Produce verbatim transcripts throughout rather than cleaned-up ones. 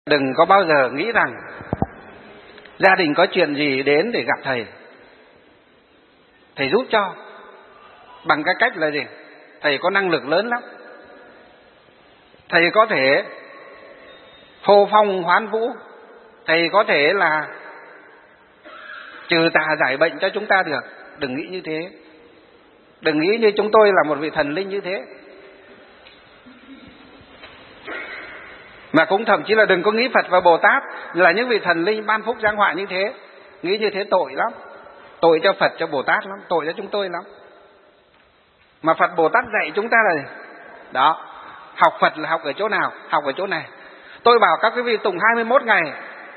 Đừng có bao giờ nghĩ rằng gia đình có chuyện gì đến để gặp thầy, thầy giúp cho. Bằng cái cách là gì? Thầy có năng lực lớn lắm. Thầy có thể hô phong hoán vũ. Thầy có thể là trừ tà giải bệnh cho chúng ta được. Đừng nghĩ như thế. Đừng nghĩ như chúng tôi là một vị thần linh như thế. Mà cũng thậm chí là đừng có nghĩ Phật và Bồ Tát là những vị thần linh ban phúc giáng họa như thế. Nghĩ như thế tội lắm. Tội cho Phật, cho Bồ Tát lắm. Tội cho chúng tôi lắm. Mà Phật Bồ Tát dạy chúng ta là đó, học Phật là học ở chỗ nào? Học ở chỗ này. Tôi bảo các quý vị tụng hai mươi mốt ngày.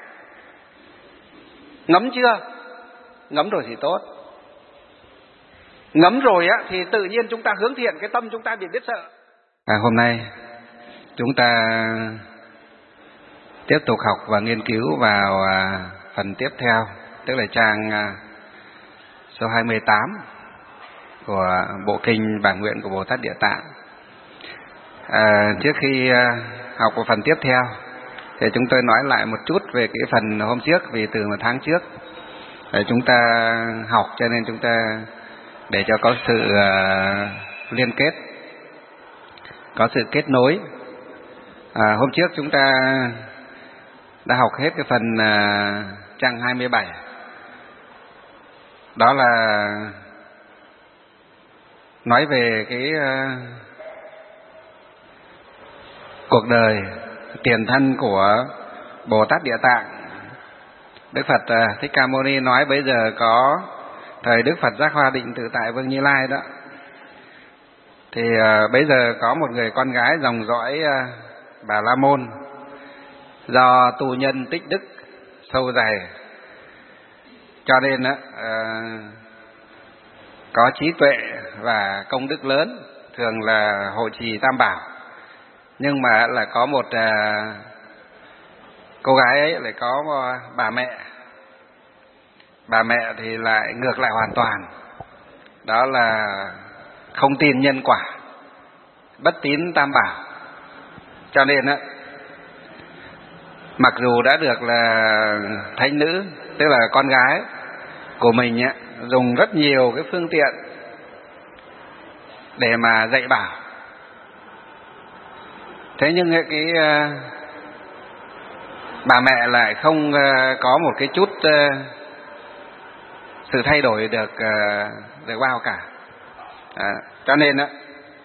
Ngấm chưa? Ngấm rồi thì tốt. Ngấm rồi á thì tự nhiên chúng ta hướng thiện, cái tâm chúng ta bị biết sợ. À, hôm nay chúng ta tiếp tục học và nghiên cứu vào à, phần tiếp theo, tức là trang à, số hai mươi tám của bộ kinh Bản Nguyện của Bồ Tát Địa Tạng. À, trước khi à, học vào phần tiếp theo thì chúng tôi nói lại một chút về cái phần hôm trước, vì từ một tháng trước để chúng ta học cho nên chúng ta để cho có sự uh, liên kết, có sự kết nối. À, hôm trước chúng ta đã học hết cái phần uh, trang hai mươi bảy. Đó là nói về cái uh, cuộc đời tiền thân của Bồ Tát Địa Tạng. Đức Phật uh, Thích Ca Mâu Ni nói bây giờ có thời Đức Phật Giác Hoa Định Tự Tại Vương Như Lai đó, thì uh, bây giờ có một người con gái dòng dõi uh, Bà La Môn, do tu nhân tích đức sâu dày cho nên uh, có trí tuệ và công đức lớn, thường là hộ trì Tam Bảo. Nhưng mà là có một uh, cô gái ấy lại có uh, bà mẹ. Bà mẹ thì lại ngược lại hoàn toàn. Đó là không tin nhân quả, bất tín Tam Bảo. Cho nên á, mặc dù đã được là thánh nữ, tức là con gái của mình á, dùng rất nhiều cái phương tiện để mà dạy bảo, thế nhưng cái uh, bà mẹ lại không uh, có một cái chút uh, sự thay đổi được uh, được bao cả. À, cho nên á,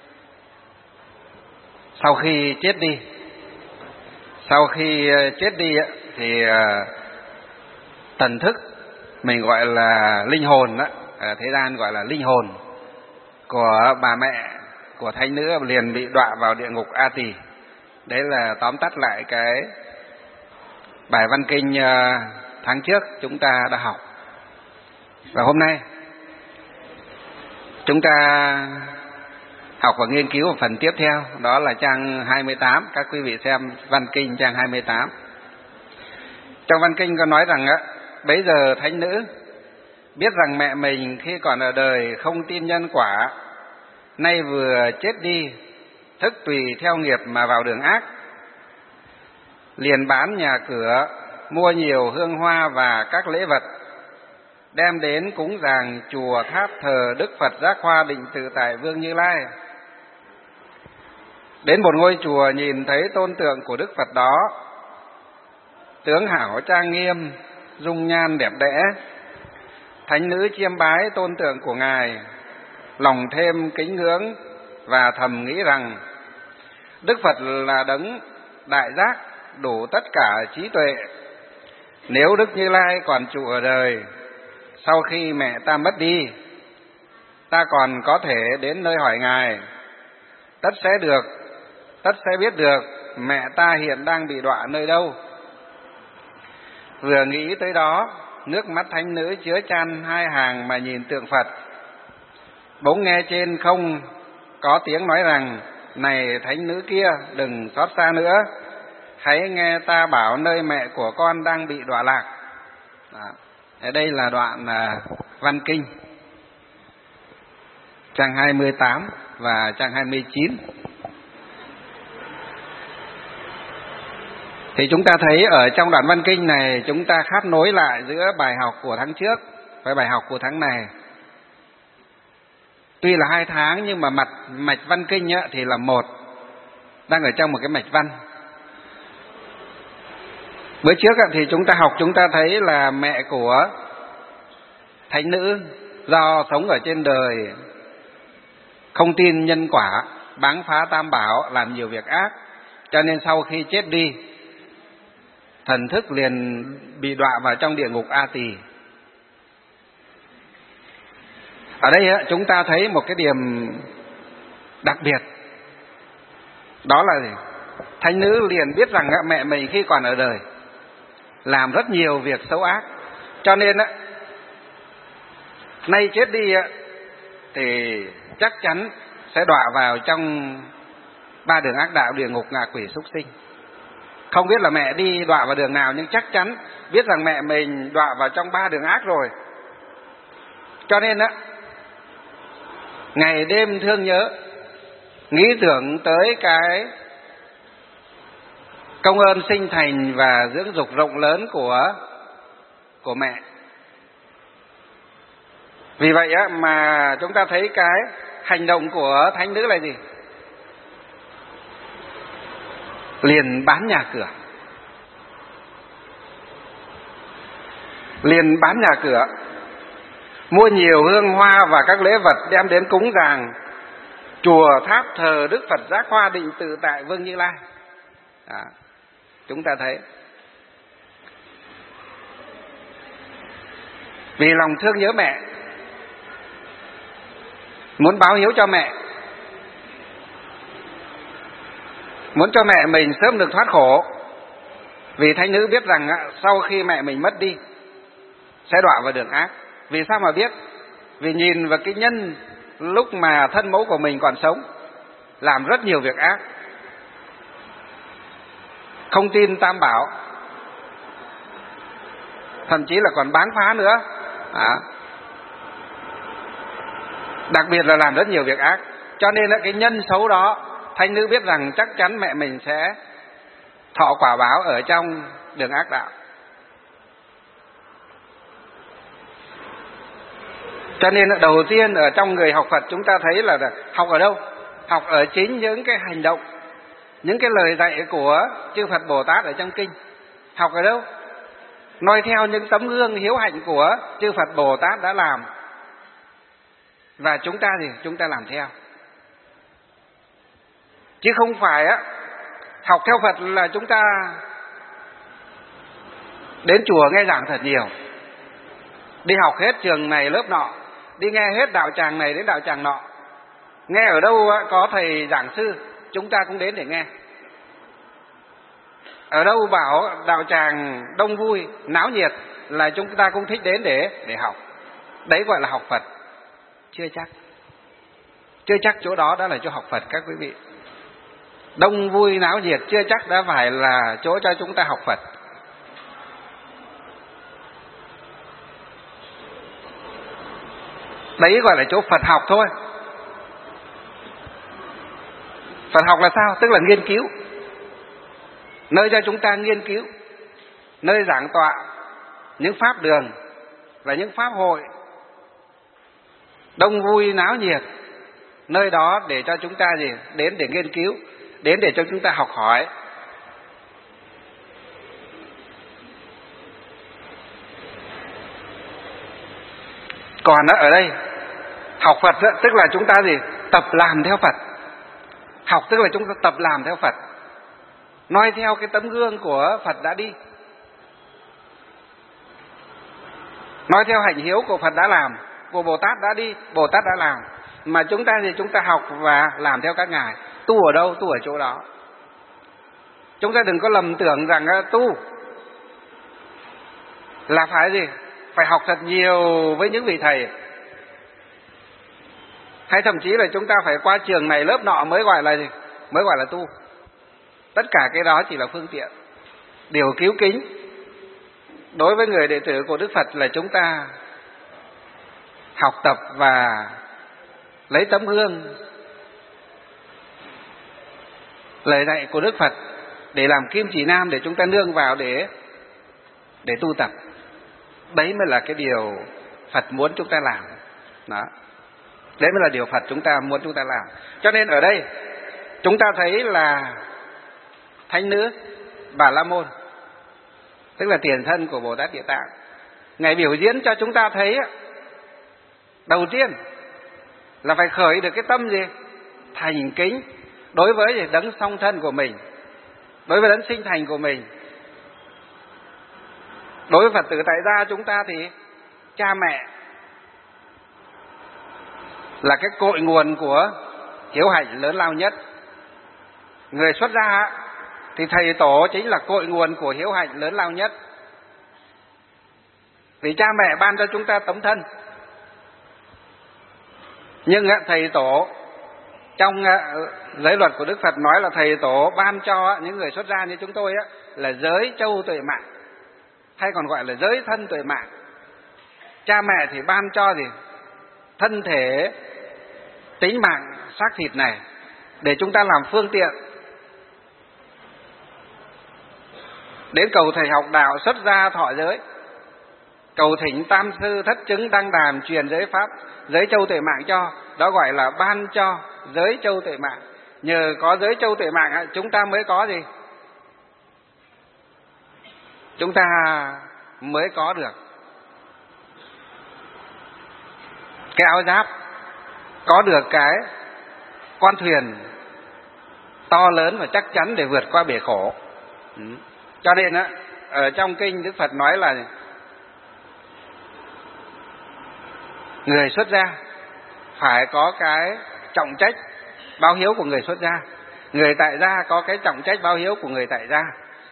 sau khi chết đi, sau khi uh, chết đi á, thì uh, thần thức mình gọi là linh hồn đó, ở thế gian gọi là linh hồn của bà mẹ của thánh nữ liền bị đọa vào địa ngục A Tỳ. Đấy là tóm tắt lại cái bài văn kinh uh, tháng trước chúng ta đã học. Và hôm nay chúng ta học và nghiên cứu phần tiếp theo, đó là trang hai mươi tám. Các quý vị xem văn kinh trang hai mươi tám. Trong văn kinh có nói rằng á, bấy giờ thánh nữ biết rằng mẹ mình khi còn ở đời không tin nhân quả, nay vừa chết đi, thức tùy theo nghiệp mà vào đường ác, liền bán nhà cửa, mua nhiều hương hoa và các lễ vật, đem đến cúng dường chùa tháp thờ Đức Phật Giác Hoa Định Tự Tại Vương Như Lai. Đến một ngôi chùa nhìn thấy tôn tượng của Đức Phật đó, tướng hảo trang nghiêm, dung nhan đẹp đẽ. Thánh nữ chiêm bái tôn tượng của Ngài, lòng thêm kính ngưỡng và thầm nghĩ rằng Đức Phật là đấng đại giác, đủ tất cả trí tuệ. Nếu Đức Như Lai còn trụ ở đời, sau khi mẹ ta mất đi, ta còn có thể đến nơi hỏi Ngài, tất sẽ được, tất sẽ biết được mẹ ta hiện đang bị đọa nơi đâu. Vừa nghĩ tới đó, nước mắt thánh nữ chứa chan hai hàng mà nhìn tượng Phật. Bỗng nghe trên không có tiếng nói rằng: này thánh nữ kia, đừng xót xa nữa, hãy nghe ta bảo nơi mẹ của con đang bị đọa lạc. Đó. Đây là đoạn uh, văn kinh trang hai mươi tám và trang hai mươi chín. Thì chúng ta thấy ở trong đoạn văn kinh này chúng ta khát nối lại giữa bài học của tháng trước với bài học của tháng này. Tuy là hai tháng nhưng mà mặt mạch văn kinh á, thì là một, đang ở trong một cái mạch văn. Bữa trước á, thì chúng ta học chúng ta thấy là mẹ của thánh nữ do sống ở trên đời không tin nhân quả, báng phá tam bảo, làm nhiều việc ác, cho nên sau khi chết đi thần thức liền bị đọa vào trong địa ngục A Tỳ. Ở đây á, chúng ta thấy một cái điểm đặc biệt, đó là gì? Thánh nữ liền biết rằng mẹ mình khi còn ở đời làm rất nhiều việc xấu ác, cho nên á, nay chết đi á, thì chắc chắn sẽ đọa vào trong ba đường ác đạo, địa ngục, ngạ quỷ, súc sinh. Không biết là mẹ đi đọa vào đường nào, nhưng chắc chắn biết rằng mẹ mình đọa vào trong ba đường ác rồi. Cho nên á, ngày đêm thương nhớ, nghĩ tưởng tới cái công ơn sinh thành và dưỡng dục rộng lớn của của mẹ. Vì vậy á, mà chúng ta thấy cái hành động của thánh nữ là gì? Liền bán nhà cửa, liền bán nhà cửa, mua nhiều hương hoa và các lễ vật đem đến cúng dường chùa tháp thờ Đức Phật Giác Hoa Định Tự Tại Vương Như Lai. Đó, chúng ta thấy vì lòng thương nhớ mẹ, muốn báo hiếu cho mẹ, muốn cho mẹ mình sớm được thoát khổ. Vì thánh nữ biết rằng sau khi mẹ mình mất đi sẽ đọa vào đường ác. Vì sao mà biết? Vì nhìn vào cái nhân lúc mà thân mẫu của mình còn sống làm rất nhiều việc ác, không tin tam bảo, thậm chí là còn báng phá nữa. À, đặc biệt là làm rất nhiều việc ác. Cho nên là cái nhân xấu đó, thánh nữ biết rằng chắc chắn mẹ mình sẽ thọ quả báo ở trong đường ác đạo. Cho nên đầu tiên ở trong người học Phật chúng ta thấy là học ở đâu? Học ở chính những cái hành động, những cái lời dạy của chư Phật Bồ Tát ở trong kinh. Học ở đâu? Noi theo những tấm gương hiếu hạnh của chư Phật Bồ Tát đã làm, và chúng ta gì? Chúng ta làm theo. Chứ không phải á, học theo Phật là chúng ta đến chùa nghe giảng thật nhiều, đi học hết trường này lớp nọ, đi nghe hết đạo tràng này đến đạo tràng nọ. Nghe ở đâu có thầy giảng sư chúng ta cũng đến để nghe. Ở đâu bảo đạo tràng đông vui náo nhiệt là chúng ta cũng thích đến để để học. Đấy gọi là học Phật. Chưa chắc. Chưa chắc chỗ đó đã là chỗ học Phật các quý vị. Đông vui náo nhiệt chưa chắc đã phải là chỗ cho chúng ta học Phật. Đấy gọi là chỗ Phật học thôi. Phật học là sao? Tức là nghiên cứu, nơi cho chúng ta nghiên cứu, nơi giảng tọa những pháp đường và những pháp hội đông vui náo nhiệt, nơi đó để cho chúng ta gì? Đến để nghiên cứu, đến để cho chúng ta học hỏi. Còn ở đây học Phật tức là chúng ta gì? Tập làm theo Phật. Học tức là chúng ta tập làm theo Phật, noi theo cái tấm gương của Phật đã đi, nói theo hạnh hiếu của Phật đã làm, của Bồ Tát đã đi, Bồ Tát đã làm. Mà chúng ta thì chúng ta học và làm theo các ngài. Tu ở đâu? Tu ở chỗ đó. Chúng ta đừng có lầm tưởng rằng tu là phải gì? Phải học thật nhiều với những vị thầy, hay thậm chí là chúng ta phải qua trường này lớp nọ mới gọi là gì? Mới gọi là tu. Tất cả cái đó chỉ là phương tiện. Điều cứu kính đối với người đệ tử của Đức Phật là chúng ta học tập và lấy tấm gương lời dạy của Đức Phật để làm kim chỉ nam để chúng ta nương vào để để tu tập. Đấy mới là cái điều Phật muốn chúng ta làm. Đó. Đấy mới là điều Phật chúng ta muốn chúng ta làm. Cho nên ở đây chúng ta thấy là thánh nữ Bà La Môn, tức là tiền thân của Bồ Tát Địa Tạng, Ngài biểu diễn cho chúng ta thấy đầu tiên là phải khởi được cái tâm gì? Thành kính đối với đấng song thân của mình, đối với đấng sinh thành của mình. Đối với Phật tử tại gia chúng ta thì cha mẹ là cái cội nguồn của hiếu hạnh lớn lao nhất. Người xuất gia thì thầy tổ chính là cội nguồn của hiếu hạnh lớn lao nhất. Vì cha mẹ ban cho chúng ta tấm thân. Nhưng thầy tổ trong giới luật của Đức Phật nói là thầy tổ ban cho những người xuất gia như chúng tôi là giới châu tuệ mạng, hay còn gọi là giới thân tuệ mạng. Cha mẹ thì ban cho gì? Thân thể, tính mạng, xác thịt này để chúng ta làm phương tiện đến cầu thầy học đạo, xuất gia thọ giới, cầu thỉnh tam sư thất chứng đăng đàn truyền giới pháp, giới châu tuệ mạng cho. Đó gọi là ban cho giới châu tuệ mạng. Nhờ có giới châu tuệ mạng chúng ta mới có gì? Chúng ta mới có được cái áo giáp, có được cái con thuyền to lớn và chắc chắn để vượt qua bể khổ. Ừ. Cho nên á, ở trong kinh Đức Phật nói là người xuất gia phải có cái trọng trách báo hiếu của người xuất gia, người tại gia có cái trọng trách báo hiếu của người tại gia.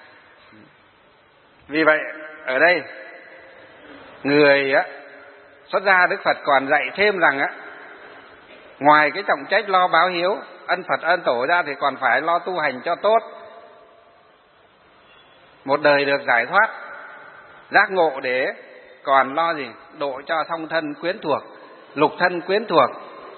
Vì vậy ở đây người á, xuất gia Đức Phật còn dạy thêm rằng á, ngoài cái trọng trách lo báo hiếu ân Phật ân tổ ra thì còn phải lo tu hành cho tốt, một đời được giải thoát giác ngộ, để còn lo gì? Độ cho song thân quyến thuộc, lục thân quyến thuộc,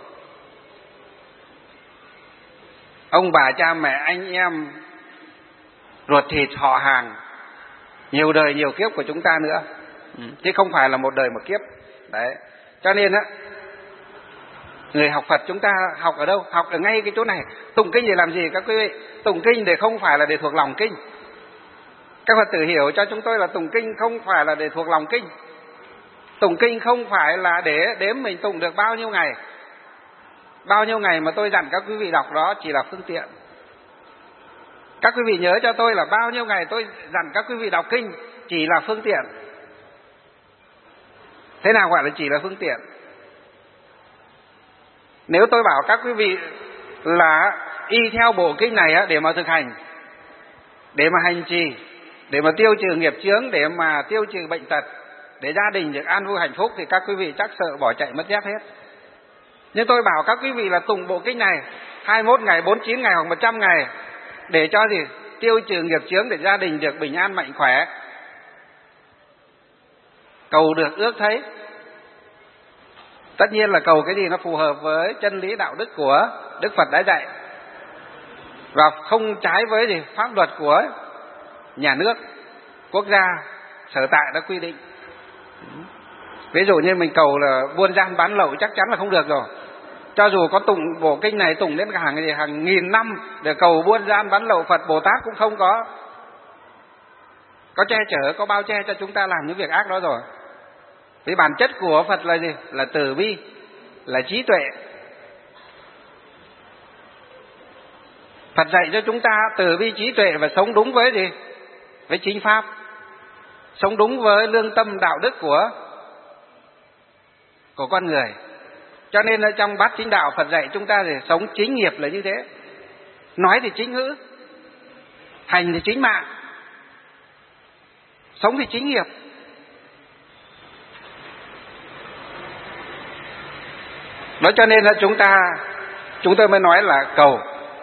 ông bà cha mẹ anh em ruột thịt họ hàng, nhiều đời nhiều kiếp của chúng ta nữa, ừ. chứ không phải là một đời một kiếp. Đấy. Cho nên á, người học Phật chúng ta học ở đâu? Học ở ngay cái chỗ này. Tụng kinh để làm gì các quý vị? Tụng kinh để không phải là để thuộc lòng kinh. Các Phật tử hiểu cho chúng tôi là tụng kinh không phải là để thuộc lòng kinh. Tụng kinh không phải là để đếm mình tụng được bao nhiêu ngày. Bao nhiêu ngày mà tôi dặn các quý vị đọc đó chỉ là phương tiện. Các quý vị nhớ cho tôi là bao nhiêu ngày tôi dặn các quý vị đọc kinh chỉ là phương tiện. Thế nào gọi là chỉ là phương tiện? Nếu tôi bảo các quý vị là y theo bộ kinh này để mà thực hành, để mà hành trì, để mà tiêu trừ nghiệp chướng, để mà tiêu trừ bệnh tật, để gia đình được an vui hạnh phúc, thì các quý vị chắc sợ bỏ chạy mất dép hết. Nhưng tôi bảo các quý vị là tụng bộ kinh này hai mươi mốt ngày, bốn mươi chín ngày hoặc một trăm ngày để cho gì? Tiêu trừ nghiệp chướng, để gia đình được bình an mạnh khỏe, cầu được ước thấy. Tất nhiên là cầu cái gì nó phù hợp với chân lý đạo đức của Đức Phật đã dạy, và không trái với gì? Pháp luật của nhà nước, quốc gia, sở tại đã quy định. Ví dụ như mình cầu là buôn gian bán lậu chắc chắn là không được rồi. Cho dù có tụng bộ kinh này tụng đến hàng gì hàng nghìn năm để cầu buôn gian bán lậu, Phật Bồ Tát cũng không có có che chở, có bao che cho chúng ta làm những việc ác đó rồi. Vì bản chất của Phật là gì? Là từ bi, là trí tuệ. Phật dạy cho chúng ta từ bi trí tuệ và sống đúng với gì? Với chính pháp, sống đúng với lương tâm đạo đức của của con người. Cho nên ở trong bát chính đạo Phật dạy chúng ta thì sống chính nghiệp là như thế. Nói thì chính ngữ, hành thì chính mạng, sống thì chính nghiệp. Đó cho nên là chúng ta chúng tôi mới nói là cầu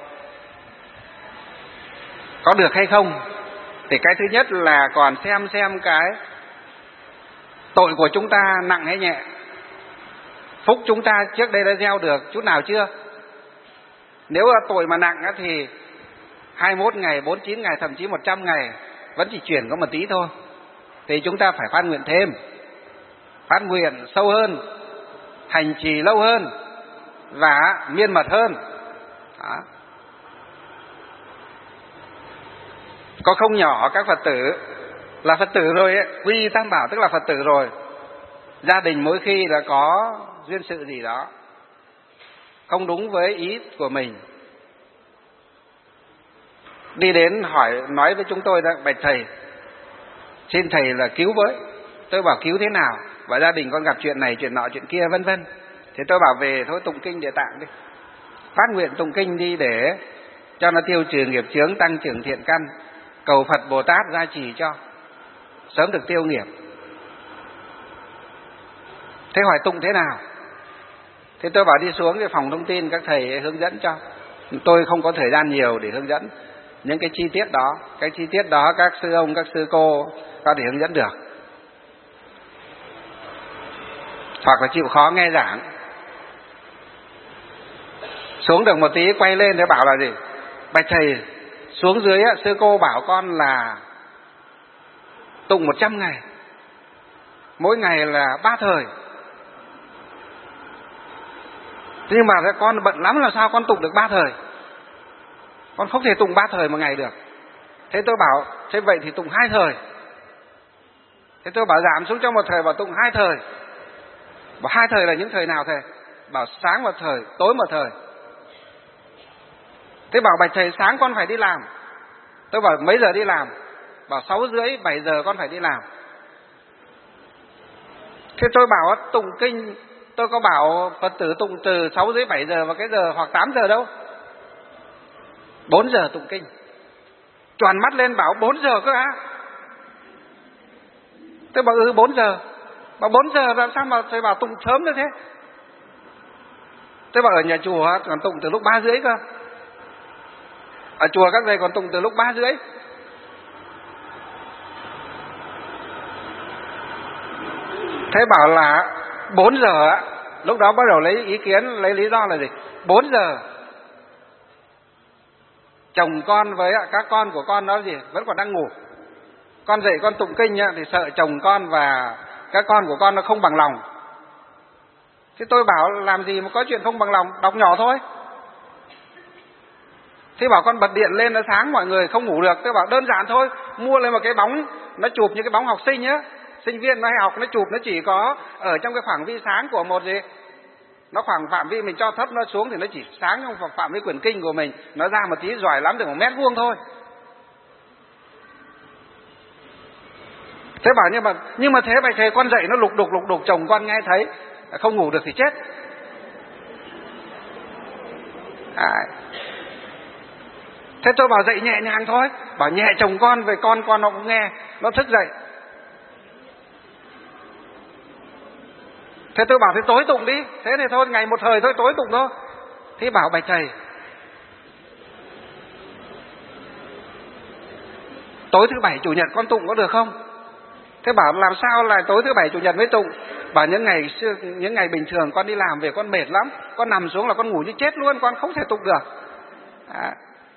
có được hay không thì cái thứ nhất là còn xem xem cái tội của chúng ta nặng hay nhẹ, phúc chúng ta trước đây đã gieo được chút nào chưa. Nếu là tội mà nặng thì hai mươi mốt ngày, bốn mươi chín ngày, thậm chí một trăm ngày vẫn chỉ chuyển có một tí thôi. Thì chúng ta phải phát nguyện thêm, phát nguyện sâu hơn, hành trì lâu hơn và miên mật hơn. Đó. Có không nhỏ các Phật tử là Phật tử rồi ấy, quy y Tam Bảo tức là Phật tử rồi. Gia đình mỗi khi là có duyên sự gì đó không đúng với ý của mình, đi đến hỏi nói với chúng tôi rằng: bạch thầy, xin thầy là cứu với. Tôi bảo cứu thế nào? Và gia đình con gặp chuyện này, chuyện nọ, chuyện kia, vân vân. Thì tôi bảo về thôi tụng kinh Địa Tạng đi, phát nguyện tụng kinh đi để cho nó tiêu trừ nghiệp chướng, tăng trưởng thiện căn, cầu Phật Bồ Tát gia trì cho sớm được tiêu nghiệp. Thế hỏi tụng thế nào? Thế tôi bảo đi xuống cái phòng thông tin các thầy hướng dẫn cho. Tôi không có thời gian nhiều để hướng dẫn những cái chi tiết đó. Cái chi tiết đó các sư ông, các sư cô có thể hướng dẫn được, hoặc là chịu khó nghe giảng. Xuống được một tí quay lên để bảo là gì? Bạch thầy, xuống dưới sư cô bảo con là tụng một trăm ngày, mỗi ngày là ba thời. Nhưng mà con bận lắm, làm sao con tụng được ba thời? Con không thể tụng ba thời một ngày được. Thế tôi bảo, thế vậy thì tụng hai thời. Thế tôi bảo giảm xuống cho một thời, bảo tụng hai thời. Bảo hai thời là những thời nào thầy? Bảo sáng một thời, tối một thời. Thế bảo bạch thầy, sáng con phải đi làm. Tôi bảo mấy giờ đi làm? Bảo sáu rưỡi, bảy giờ con phải đi làm. Thế tôi bảo tụng kinh, tôi có bảo Phật tử tụng từ sáu rưỡi bảy giờ và cái giờ hoặc tám giờ đâu. Bốn giờ tụng kinh. Choàn mắt lên bảo bốn giờ cơ á. Tôi bảo ừ bốn giờ. Bảo bốn giờ làm sao mà thầy bảo tụng sớm như thế? Tôi bảo ở nhà chùa còn tụng từ lúc ba rưỡi cơ. Ở chùa các thầy còn tụng từ lúc ba rưỡi. Thế bảo là bốn giờ á, lúc đó bắt đầu lấy ý kiến, lấy lý do là gì? Bốn giờ chồng con với các con của con đó gì vẫn còn đang ngủ. Con dậy con tụng kinh thì sợ chồng con và các con của con nó không bằng lòng. Thế tôi bảo làm gì mà có chuyện không bằng lòng, đọc nhỏ thôi. Thế bảo con bật điện lên nó sáng mọi người không ngủ được. Tôi bảo đơn giản thôi, mua lên một cái bóng, nó chụp như cái bóng học sinh nhá. Sinh viên nó hay học, nó chụp nó chỉ có ở trong cái khoảng vi sáng của một gì, nó khoảng phạm vi mình cho thấp nó xuống thì nó chỉ sáng trong phạm vi quyển kinh của mình. Nó ra một tí giỏi lắm được một mét vuông thôi. Thế bảo nhưng mà nhưng mà thế bạch thầy, con dậy nó lục đục lục đục, chồng con nghe thấy không ngủ được thì chết. À. Thế tôi bảo dậy nhẹ nhàng thôi, bảo nhẹ chồng con về con con nó cũng nghe, nó thức dậy. Thế tôi bảo thế tối tụng đi. Thế thì thôi ngày một thời thôi, tối tụng thôi. Thế bảo bạch thầy, tối thứ bảy chủ nhật con tụng có được không? Thế bảo làm sao là tối thứ bảy chủ nhật mới tụng? Bảo những ngày xưa, những ngày bình thường con đi làm về con mệt lắm, con nằm xuống là con ngủ như chết luôn, con không thể tụng được. À.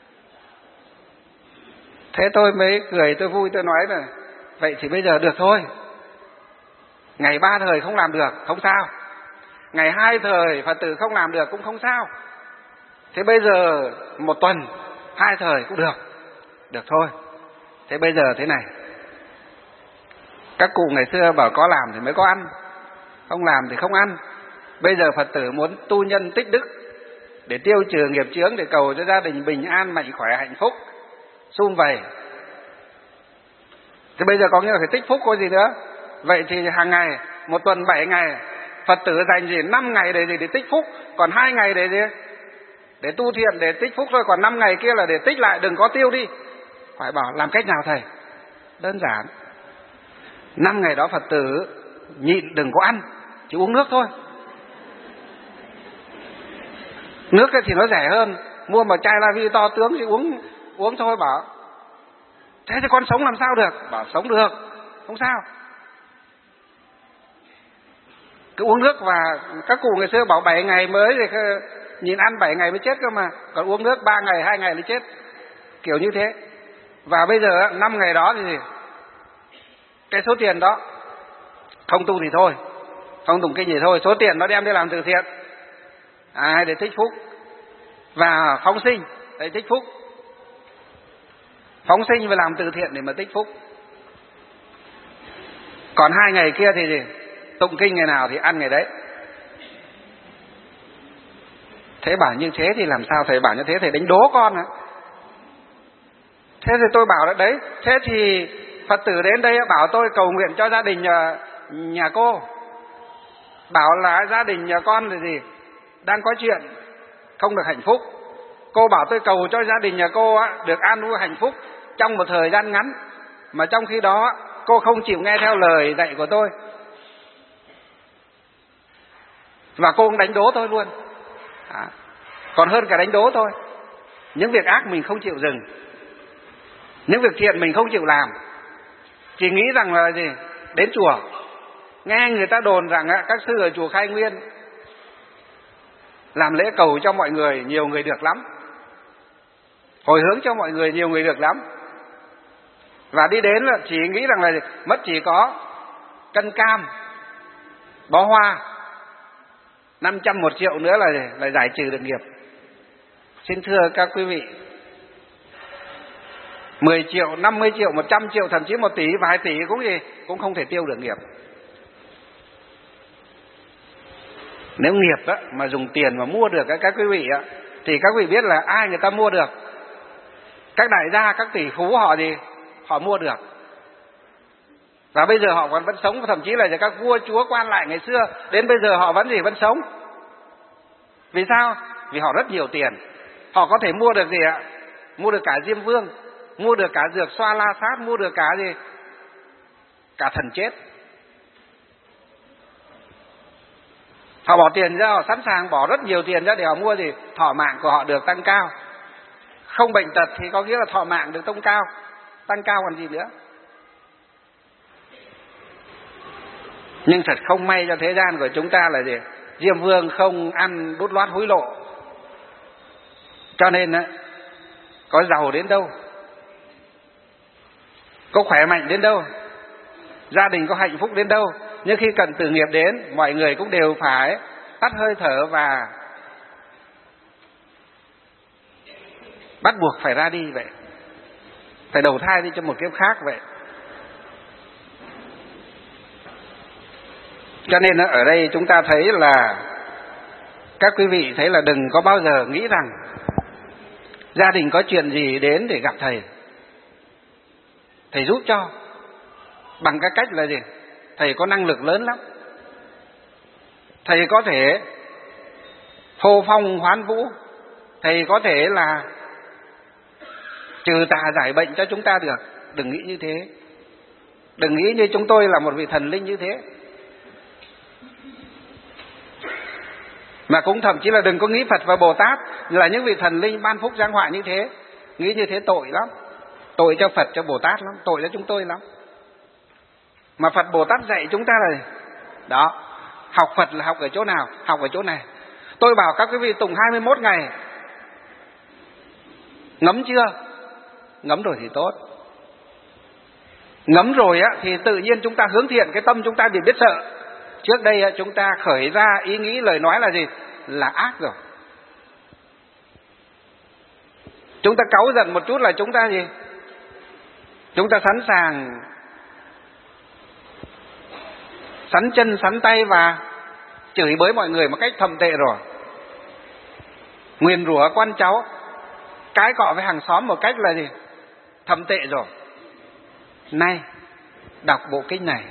Thế tôi mới cười, tôi vui, tôi nói là vậy thì bây giờ được thôi. Ngày ba thời không làm được, không sao. Ngày hai thời Phật tử không làm được cũng không sao. Thế bây giờ một tuần, hai thời cũng được. Được thôi. Thế bây giờ thế này. Các cụ ngày xưa bảo có làm thì mới có ăn, không làm thì không ăn. Bây giờ Phật tử muốn tu nhân tích đức để tiêu trừ nghiệp chướng, để cầu cho gia đình bình an, mạnh khỏe, hạnh phúc, sum vầy. Thì bây giờ có nghĩa là phải tích phúc có gì nữa. Vậy thì hàng ngày, một tuần bảy ngày, Phật tử dành gì năm ngày để gì để tích phúc, còn hai ngày để gì? Để tu thiện, để tích phúc thôi, còn năm ngày kia là để tích lại, đừng có tiêu đi. Phải bảo làm cách nào thầy? Đơn giản. Năm ngày đó Phật tử nhịn đừng có ăn, chỉ uống nước thôi. Nước thì nó rẻ hơn, mua một chai La Vi to tướng thì uống uống thôi. Bảo thế thì con sống làm sao được? Bảo sống được, không sao. Cứ uống nước. Và các cụ ngày xưa bảo bảy ngày mới thì nhìn ăn bảy ngày mới chết cơ mà, còn uống nước ba ngày hai ngày mới chết. kiểu như thế. Và bây giờ năm ngày đó thì gì? Cái số tiền đó không tu thì thôi, không tụng kinh thì thôi, số tiền nó đem đi làm từ thiện, à, hay để tích phúc, và phóng sinh để tích phúc, phóng sinh và làm từ thiện để mà tích phúc. Còn hai ngày kia thì gì? Tụng kinh ngày nào thì ăn ngày đấy. Thế bảo như thế thì làm sao? Thầy bảo như thế thầy đánh đố con à? Thế thì tôi bảo là đấy, thế thì Phật tử đến đây bảo tôi cầu nguyện cho gia đình nhà, nhà cô, bảo là gia đình nhà con là gì? Đang có chuyện không được hạnh phúc. Cô bảo tôi cầu cho gia đình nhà cô á, được an vui hạnh phúc trong một thời gian ngắn, mà trong khi đó cô không chịu nghe theo lời dạy của tôi, và cô cũng đánh đố tôi luôn. À, còn hơn cả đánh đố tôi. Những việc ác mình không chịu dừng, những việc thiện mình không chịu làm, chỉ nghĩ rằng là gì? Đến chùa nghe người ta đồn rằng các sư ở chùa Khai Nguyên làm lễ cầu cho mọi người, nhiều người được lắm, hồi hướng cho mọi người, nhiều người được lắm, và đi đến là chỉ nghĩ rằng là mất chỉ có cân cam, bó hoa, năm trăm một triệu nữa là là giải trừ được nghiệp. Xin thưa các quý vị, mười triệu, năm mươi triệu, một trăm triệu, thậm chí một tỷ, vài tỷ cũng gì cũng không thể tiêu được nghiệp. Nếu nghiệp á, mà dùng tiền mà mua được các quý vị á, thì các quý vị biết là ai người ta mua được? Các đại gia, các tỷ phú họ gì? Họ mua được. Và bây giờ họ còn vẫn sống, thậm chí là các vua chúa quan lại ngày xưa đến bây giờ họ vẫn gì? Vẫn sống. Vì sao? Vì họ rất nhiều tiền. Họ có thể mua được gì ạ? Mua được cả Diêm Vương, mua được cả dược xoa la sát, mua được cả gì? Cả thần chết. Họ bỏ tiền ra, họ sẵn sàng bỏ rất nhiều tiền ra để họ mua gì? Thọ mạng của họ được tăng cao. Không bệnh tật thì có nghĩa là thọ mạng được tăng cao, tăng cao còn gì nữa. Nhưng thật không may cho thế gian của chúng ta là gì? Diêm Vương không ăn đút lót hối lộ, cho nên có giàu đến đâu, có khỏe mạnh đến đâu, gia đình có hạnh phúc đến đâu, nhưng khi cần tử nghiệp đến, mọi người cũng đều phải tắt hơi thở và bắt buộc phải ra đi vậy, phải đầu thai đi cho một kiếp khác vậy. Cho nên ở đây chúng ta thấy là các quý vị thấy là đừng có bao giờ nghĩ rằng gia đình có chuyện gì đến để gặp thầy, thầy giúp cho bằng cái cách là gì? Thầy có năng lực lớn lắm, thầy có thể hô phong hoán vũ, thầy có thể là trừ tà giải bệnh cho chúng ta được. Đừng nghĩ như thế. Đừng nghĩ như chúng tôi là một vị thần linh như thế. Mà cũng thậm chí là đừng có nghĩ Phật và Bồ Tát là những vị thần linh ban phúc giáng họa như thế. Nghĩ như thế tội lắm. Tội cho Phật, cho Bồ Tát lắm, tội cho chúng tôi lắm. Mà Phật Bồ Tát dạy chúng ta là đó, học Phật là học ở chỗ nào? Học ở chỗ này. Tôi bảo các quý vị tụng hai mươi mốt ngày, ngấm chưa? Ngấm rồi thì tốt. Ngấm rồi á thì tự nhiên chúng ta hướng thiện, cái tâm chúng ta bị biết sợ. Trước đây chúng ta khởi ra ý nghĩ lời nói là gì? Là ác rồi. Chúng ta cáu giận một chút là chúng ta gì? Chúng ta sẵn sàng sắn chân sắn tay và chửi bới mọi người một cách thậm tệ rồi. Nguyền rủa con cháu, cái cọ với hàng xóm một cách là gì? Thậm tệ rồi. Nay đọc bộ kinh này,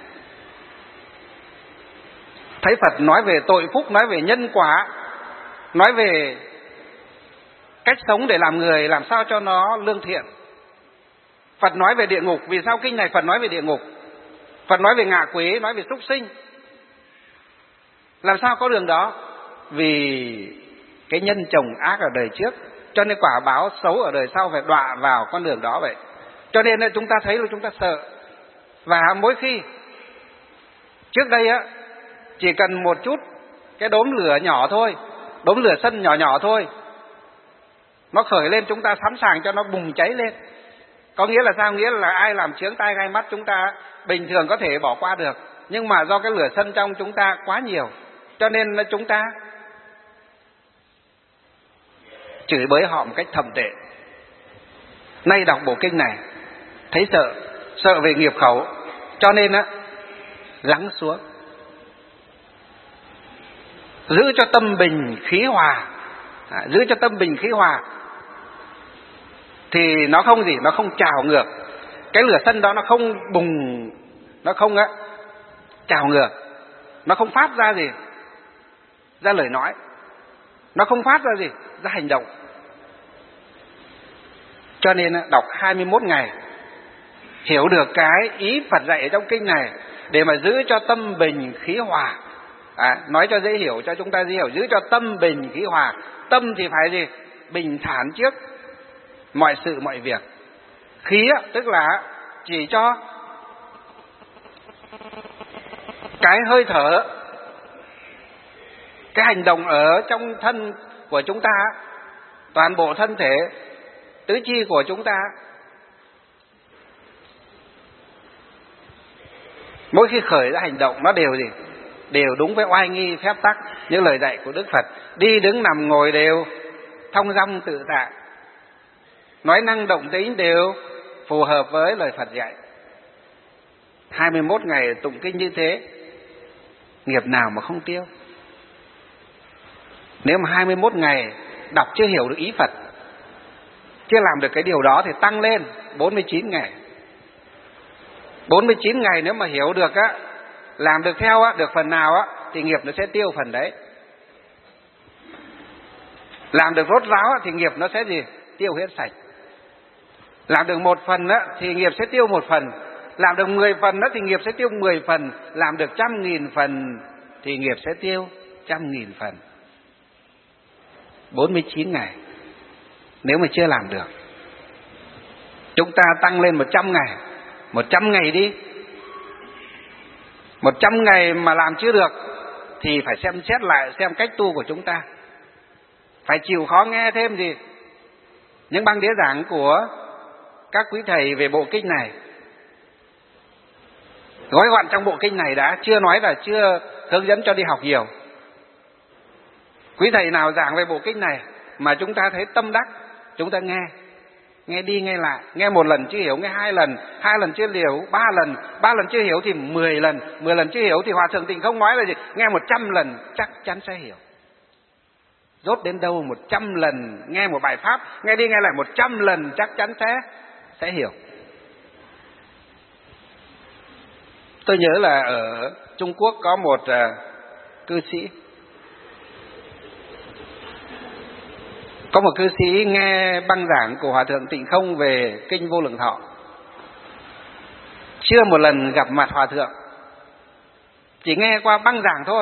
thấy Phật nói về tội phúc, nói về nhân quả, nói về cách sống để làm người làm sao cho nó lương thiện. Phật nói về địa ngục. Vì sao kinh này Phật nói về địa ngục? Phật nói về ngạ quỷ, nói về súc sinh. Làm sao có đường đó? Vì cái nhân trồng ác ở đời trước, cho nên quả báo xấu ở đời sau phải đọa vào con đường đó vậy. Cho nên chúng ta thấy là chúng ta sợ. Và mỗi khi trước đây á, chỉ cần một chút cái đốm lửa nhỏ thôi, đốm lửa sân nhỏ nhỏ thôi, Nó khởi lên chúng ta sẵn sàng cho nó bùng cháy lên. Có nghĩa là sao? Nghĩa là ai làm chướng tai gai mắt chúng ta bình thường có thể bỏ qua được, nhưng mà do cái lửa sân trong chúng ta quá nhiều, cho nên là chúng ta chửi bới họ một cách thậm tệ. Nay đọc bộ kinh này thấy sợ, sợ về nghiệp khẩu, cho nên á lắng xuống, giữ cho tâm bình khí hòa, à, giữ cho tâm bình khí hòa thì nó không gì, nó không trào ngược. Cái lửa sân đó nó không bùng, nó không á trào ngược, nó không phát ra gì, ra lời nói, nó không phát ra gì, ra hành động. Cho nên đọc hai mươi mốt ngày hiểu được cái ý Phật dạy ở trong kinh này để mà giữ cho tâm bình khí hòa. À, nói cho dễ hiểu, cho chúng ta dễ hiểu, giữ cho tâm bình khí hòa. Tâm thì phải gì? Bình thản trước mọi sự mọi việc. Khí á, tức là chỉ cho cái hơi thở, cái hành động ở trong thân của chúng ta, toàn bộ thân thể tứ chi của chúng ta, mỗi khi khởi ra hành động nó đều gì? Đều đúng với oai nghi phép tắc, những lời dạy của Đức Phật. Đi đứng nằm ngồi đều thong dong tự tại, nói năng động tính đều phù hợp với lời Phật dạy. hai mươi mốt ngày tụng kinh như thế, nghiệp nào mà không tiêu? Nếu mà hai mươi mốt ngày đọc chưa hiểu được ý Phật, chưa làm được cái điều đó thì tăng lên bốn mươi chín ngày. bốn mươi chín ngày nếu mà hiểu được á, làm được theo á, được phần nào á, thì nghiệp nó sẽ tiêu phần đấy. Làm được rốt ráo á, thì nghiệp nó sẽ gì? Tiêu hết sạch. Làm được một phần á, thì nghiệp sẽ tiêu một phần. Làm được mười phần á, thì nghiệp sẽ tiêu mười phần. Làm được trăm nghìn phần thì nghiệp sẽ tiêu trăm nghìn phần. bốn mươi chín ngày. Nếu mà chưa làm được, chúng ta tăng lên một trăm ngày. Một trăm ngày đi. Một trăm ngày mà làm chưa được thì phải xem xét lại xem cách tu của chúng ta. Phải chịu khó nghe thêm gì những băng đĩa giảng của các quý thầy về bộ kinh này. Gói gọn trong bộ kinh này đã, chưa nói là chưa hướng dẫn cho đi học nhiều. Quý thầy nào giảng về bộ kinh này mà chúng ta thấy tâm đắc, chúng ta nghe. Nghe đi nghe lại, nghe một lần chưa hiểu, nghe hai lần, hai lần chưa hiểu, ba lần, ba lần chưa hiểu thì mười lần, mười lần chưa hiểu thì Hòa Thượng Tịnh Không nói là gì? Nghe một trăm lần chắc chắn sẽ hiểu. Rốt đến đâu một trăm lần nghe một bài pháp, nghe đi nghe lại một trăm lần chắc chắn sẽ sẽ hiểu. Tôi nhớ là ở Trung Quốc có một uh, cư sĩ, có một cư sĩ nghe băng giảng của Hòa Thượng Tịnh Không về kinh Vô Lượng Thọ, chưa một lần gặp mặt Hòa Thượng, chỉ nghe qua băng giảng thôi.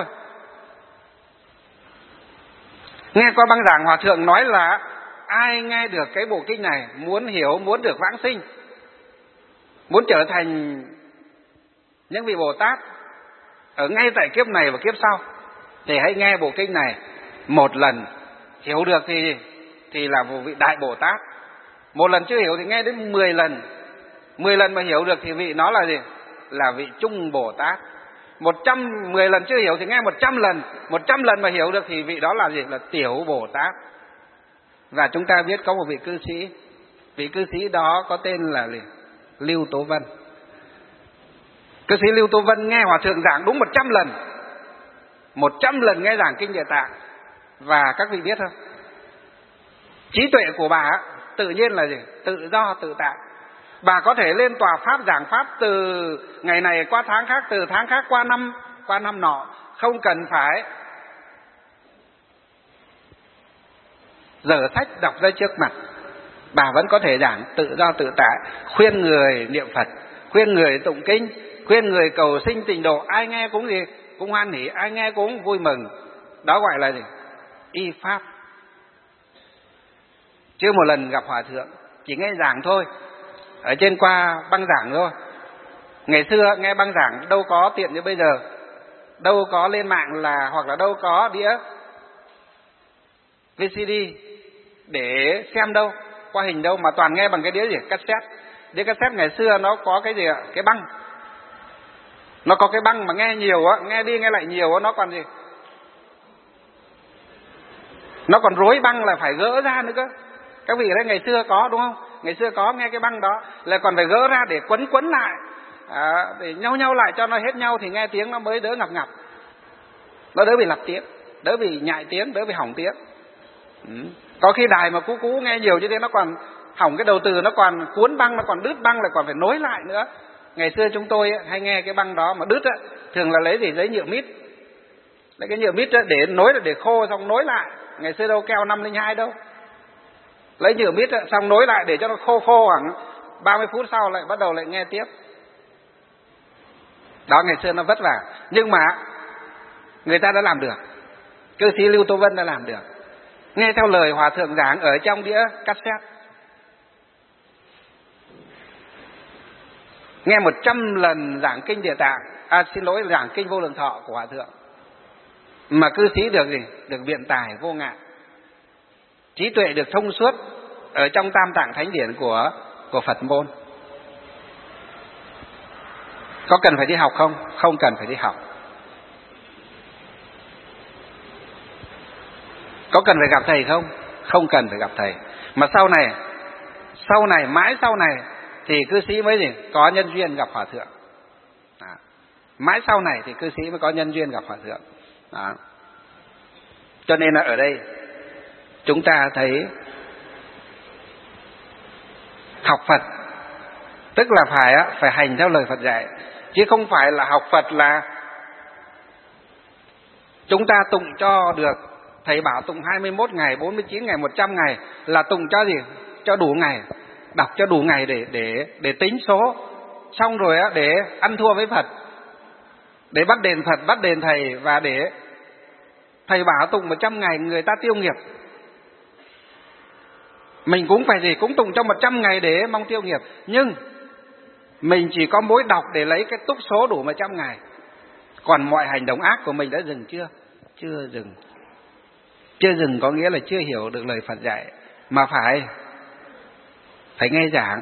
Nghe qua băng giảng Hòa Thượng nói là ai nghe được cái bộ kinh này, muốn hiểu, muốn được vãng sinh, muốn trở thành những vị Bồ Tát ở ngay tại kiếp này và kiếp sau, thì hãy nghe bộ kinh này một lần. Hiểu được thì thì là một vị Đại Bồ Tát. Một lần chưa hiểu thì nghe đến mười lần. Mười lần mà hiểu được thì vị nó là gì? Là vị Trung Bồ Tát. Một trăm mười lần chưa hiểu thì nghe một trăm lần. Một trăm lần mà hiểu được thì vị đó là gì? Là Tiểu Bồ Tát. Và chúng ta biết có một vị cư sĩ, vị cư sĩ đó có tên là gì? Lưu Tố Vân. Cư sĩ Lưu Tố Vân nghe Hòa Thượng giảng đúng một trăm lần. Một trăm lần nghe giảng kinh Địa Tạng. Và các vị biết không? Trí tuệ của bà tự nhiên là gì? Tự do tự tại. Bà có thể lên tòa pháp giảng pháp từ ngày này qua tháng khác, từ tháng khác qua năm, qua năm nọ, không cần phải dở sách đọc ra trước mặt. Bà vẫn có thể giảng tự do tự tại, khuyên người niệm Phật, khuyên người tụng kinh, khuyên người cầu sinh tịnh độ. Ai nghe cũng gì? Cũng hoan hỉ, ai nghe cũng vui mừng. Đó gọi là gì? Y pháp. Chưa một lần gặp Hòa Thượng, chỉ nghe giảng thôi, ở trên qua băng giảng thôi. Ngày xưa nghe băng giảng đâu có tiện như bây giờ, đâu có lên mạng là, hoặc là đâu có đĩa vê xê đê để xem đâu, qua hình đâu, mà toàn nghe bằng cái đĩa gì? Cassette. Đĩa cassette ngày xưa nó có cái gì ạ? Cái băng. Nó có cái băng mà nghe nhiều á, nghe đi nghe lại nhiều á, nó còn gì? Nó còn rối băng là phải gỡ ra nữa cơ. Các vị ở đây ngày xưa có đúng không? Ngày xưa có nghe cái băng đó là còn phải gỡ ra để quấn quấn lại, à, để nhau nhau lại cho nó hết nhau thì nghe tiếng nó mới đỡ ngập ngập. Nó đỡ bị lặp tiếng, đỡ bị nhại tiếng, đỡ bị hỏng tiếng. Ừ. Có khi đài mà cũ cũ nghe nhiều như thế nó còn hỏng cái đầu từ, nó còn cuốn băng, nó còn đứt băng, là còn phải nối lại nữa. Ngày xưa chúng tôi hay nghe cái băng đó mà đứt á, thường là lấy gì? Giấy nhựa mít. Lấy cái nhựa mít để nối, là để khô xong nối lại. Ngày xưa đâu keo năm linh hai đâu. Lấy nhựa mít xong nối lại để cho nó khô khô, khoảng ba mươi phút sau lại bắt đầu lại nghe tiếp. Đó, ngày xưa nó vất vả, nhưng mà người ta đã làm được. Cư sĩ Lưu Tô Vân đã làm được, nghe theo lời hòa thượng giảng ở trong đĩa cassette. Nghe một trăm lần giảng kinh Địa Tạng, à xin lỗi, giảng kinh Vô Lượng Thọ của hòa thượng, mà cư sĩ được gì? Được biện tài vô ngại, trí tuệ được thông suốt ở trong Tam Tạng Thánh Điển của của Phật môn. Có cần phải đi học không? Không cần phải đi học. Có cần phải gặp thầy không? Không cần phải gặp thầy. Mà sau này, sau này, mãi sau này thì cư sĩ mới gì? Có nhân duyên gặp hòa thượng. Đó. Mãi sau này thì cư sĩ mới có nhân duyên gặp hòa thượng. Đó. Cho nên là ở đây chúng ta thấy học Phật tức là phải phải hành theo lời Phật dạy, chứ không phải là học Phật là chúng ta tụng cho được. Thầy bảo tụng hai mươi mốt ngày, bốn mươi chín ngày, một trăm ngày là tụng cho gì? Cho đủ ngày, đọc cho đủ ngày để để để tính số, xong rồi á để ăn thua với Phật, để bắt đền Phật, bắt đền thầy, và để thầy bảo tụng một trăm ngày người ta tiêu nghiệp, mình cũng phải gì? Cũng tụng cho một trăm ngày để mong tiêu nghiệp. Nhưng mình chỉ có mỗi đọc để lấy cái túc số đủ một trăm ngày. Còn mọi hành động ác của mình đã dừng chưa? Chưa dừng. Chưa dừng có nghĩa là chưa hiểu được lời Phật dạy, mà phải phải nghe giảng.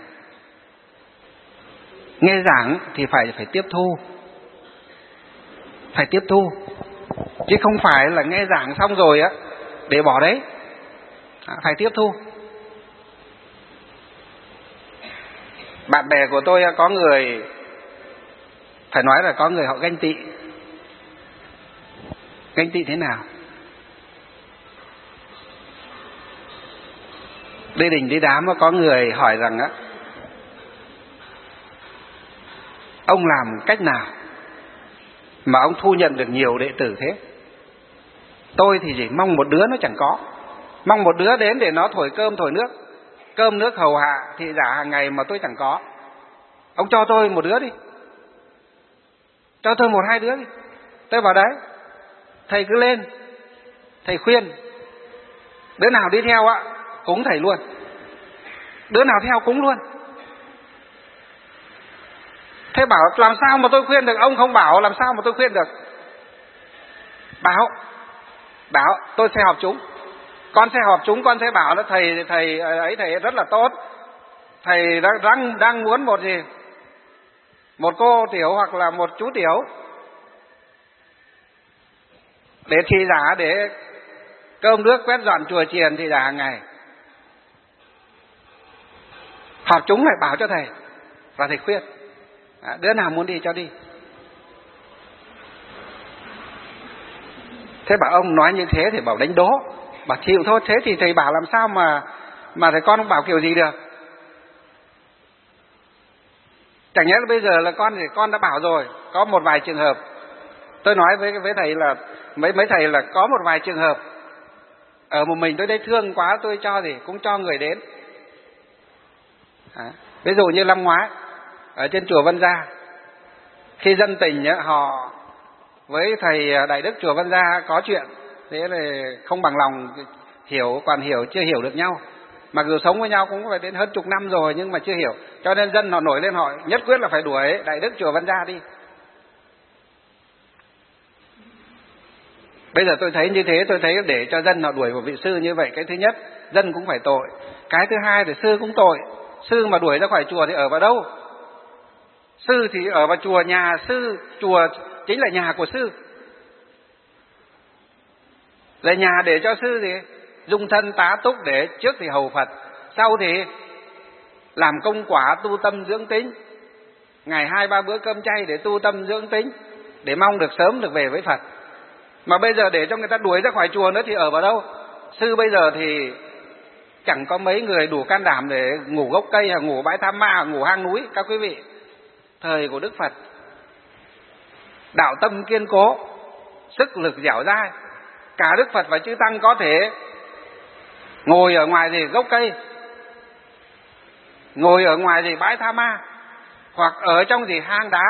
Nghe giảng thì phải phải tiếp thu, phải tiếp thu, chứ không phải là nghe giảng xong rồi á để bỏ đấy. À, phải tiếp thu. Bạn bè của tôi có người, phải nói là có người họ ganh tị. Ganh tị thế nào? Đi đình đi đám có người hỏi rằng á, ông làm cách nào mà ông thu nhận được nhiều đệ tử thế? Tôi thì chỉ mong một đứa nó chẳng có, mong một đứa đến để nó thổi cơm thổi nước, cơm nước hầu hạ thị giả hàng ngày mà tôi chẳng có. Ông cho tôi một đứa đi, cho tôi một hai đứa đi. Tôi bảo đấy, thầy cứ lên, thầy khuyên, đứa nào đi theo ạ cúng thầy luôn, đứa nào theo cúng luôn. Thế bảo làm sao mà tôi khuyên được? Ông không bảo làm sao mà tôi khuyên được? Bảo, bảo tôi sẽ họp chúng, con sẽ họp chúng, con sẽ bảo nó thầy thầy ấy thầy rất là tốt, thầy đang đang, đang muốn một gì, một cô tiểu hoặc là một chú tiểu để thị giả, để cơm nước quét dọn chùa chiền thị giả hàng ngày. Họp chúng phải bảo cho thầy và thầy khuyên. À, đứa nào muốn đi cho đi. Thế bảo ông nói như thế thì bảo đánh đố, bảo chịu thôi. Thế thì thầy bảo làm sao mà mà thầy con không bảo kiểu gì được? Chẳng nhẽ là bây giờ là con thì con đã bảo rồi. Có một vài trường hợp, tôi nói với với thầy là mấy mấy thầy là có một vài trường hợp ở một mình tôi đây thương quá, tôi cho gì cũng cho người đến. À, ví dụ như năm ngoái ở trên chùa Vân Gia, khi dân tình ấy, họ với thầy Đại Đức chùa Vân Gia có chuyện, thế là không bằng lòng hiểu, còn hiểu chưa hiểu được nhau. Mặc dù sống với nhau cũng phải đến hơn chục năm rồi nhưng mà chưa hiểu, cho nên dân họ nổi lên, họ nhất quyết là phải đuổi Đại Đức chùa Vân Gia đi. Bây giờ tôi thấy như thế, tôi thấy để cho dân họ đuổi một vị sư như vậy, cái thứ nhất, dân cũng phải tội. Cái thứ hai thì sư cũng tội. Sư mà đuổi ra khỏi chùa thì ở vào đâu? Sư thì ở vào chùa, nhà sư, chùa chính là nhà của sư. Là nhà để cho sư thì dung thân tá túc, để trước thì hầu Phật, sau thì làm công quả tu tâm dưỡng tính. Ngày hai ba bữa cơm chay để tu tâm dưỡng tính, để mong được sớm được về với Phật. Mà bây giờ để cho người ta đuổi ra khỏi chùa nữa thì ở vào đâu? Sư bây giờ thì chẳng có mấy người đủ can đảm để ngủ gốc cây, hoặc ngủ bãi Tham Ma, hoặc ngủ hang núi. Các quý vị, thời của Đức Phật, đạo tâm kiên cố, sức lực dẻo dai, cả Đức Phật và chư Tăng có thể ngồi ở ngoài gì gốc cây, ngồi ở ngoài gì bãi Tha Ma, hoặc ở trong gì hang đá.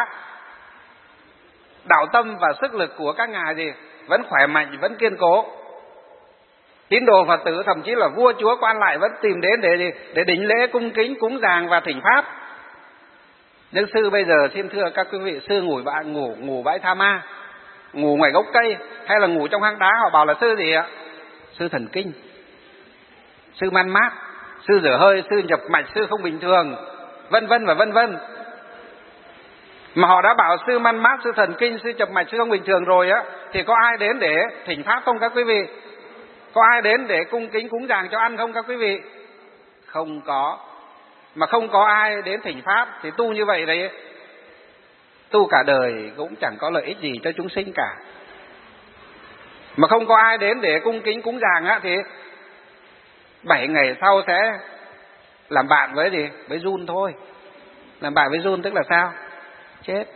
Đạo tâm và sức lực của các ngài gì vẫn khỏe mạnh, vẫn kiên cố. Tín đồ Phật tử, thậm chí là vua chúa quan lại vẫn tìm đến để gì? Để đỉnh lễ cung kính cúng dường và thỉnh pháp. Nhưng sư bây giờ xin thưa các quý vị, sư ngủ bãi ngủ ngủ bãi Tha Ma, ngủ ngoài gốc cây, hay là ngủ trong hang đá, họ bảo là sư gì ạ? Sư thần kinh, sư man mát, sư rửa hơi, sư nhập mạch, sư không bình thường, vân vân và vân vân. Mà họ đã bảo sư man mát, sư thần kinh, sư nhập mạch, sư không bình thường rồi á, thì có ai đến để thỉnh pháp không các quý vị? Có ai đến để cung kính cúng dường cho ăn không các quý vị? Không có. Mà không có ai đến thỉnh pháp thì tu như vậy đấy, tu cả đời cũng chẳng có lợi ích gì cho chúng sinh cả. Mà không có ai đến để cung kính cúng dường á, thì bảy ngày sau sẽ làm bạn với gì? Với giun thôi. Làm bạn với giun tức là sao? Chết.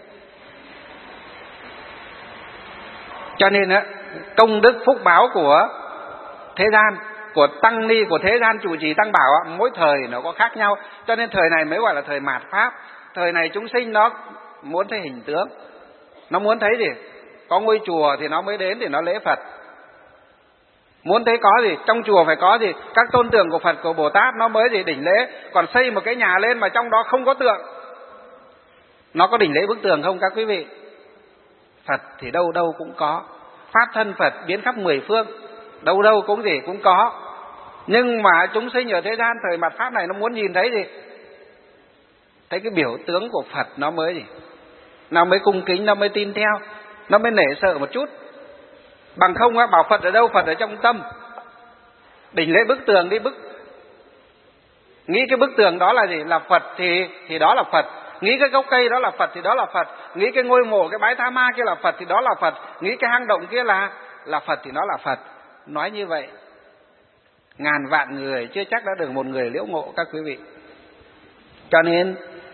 Cho nên á, công đức phúc báo của thế gian, của tăng ni, của thế gian trụ trì tăng bảo á, mỗi thời nó có khác nhau. Cho nên thời này mới gọi là thời mạt pháp. Thời này chúng sinh nó muốn thấy hình tướng, nó muốn thấy gì? Có ngôi chùa thì nó mới đến để nó lễ Phật. Muốn thấy có gì? Trong chùa phải có gì? Các tôn tượng của Phật, của Bồ Tát nó mới gì đỉnh lễ. Còn xây một cái nhà lên mà trong đó không có tượng, nó có đỉnh lễ bức tường không các quý vị? Phật thì đâu đâu cũng có. Pháp thân Phật biến khắp mười phương, đâu đâu cũng gì cũng có. Nhưng mà chúng sinh ở thế gian thời mạt pháp này nó muốn nhìn thấy gì? Thấy cái biểu tướng của Phật nó mới gì? Nó mới cung kính, nó mới tin theo, nó mới nể sợ một chút. Bằng không á, bảo Phật ở đâu? Phật ở trong tâm. Đỉnh lễ bức tường đi, bức nghĩ cái bức tường đó là gì? Là Phật thì thì đó là Phật. Nghĩ cái gốc cây đó là Phật thì đó là Phật. Nghĩ cái ngôi mộ, cái bãi Tha Ma kia là Phật thì đó là Phật. Nghĩ cái hang động kia là là Phật thì nó là Phật. Nói như vậy ngàn vạn người chưa chắc đã được một người liễu ngộ các quý vị. Cho nên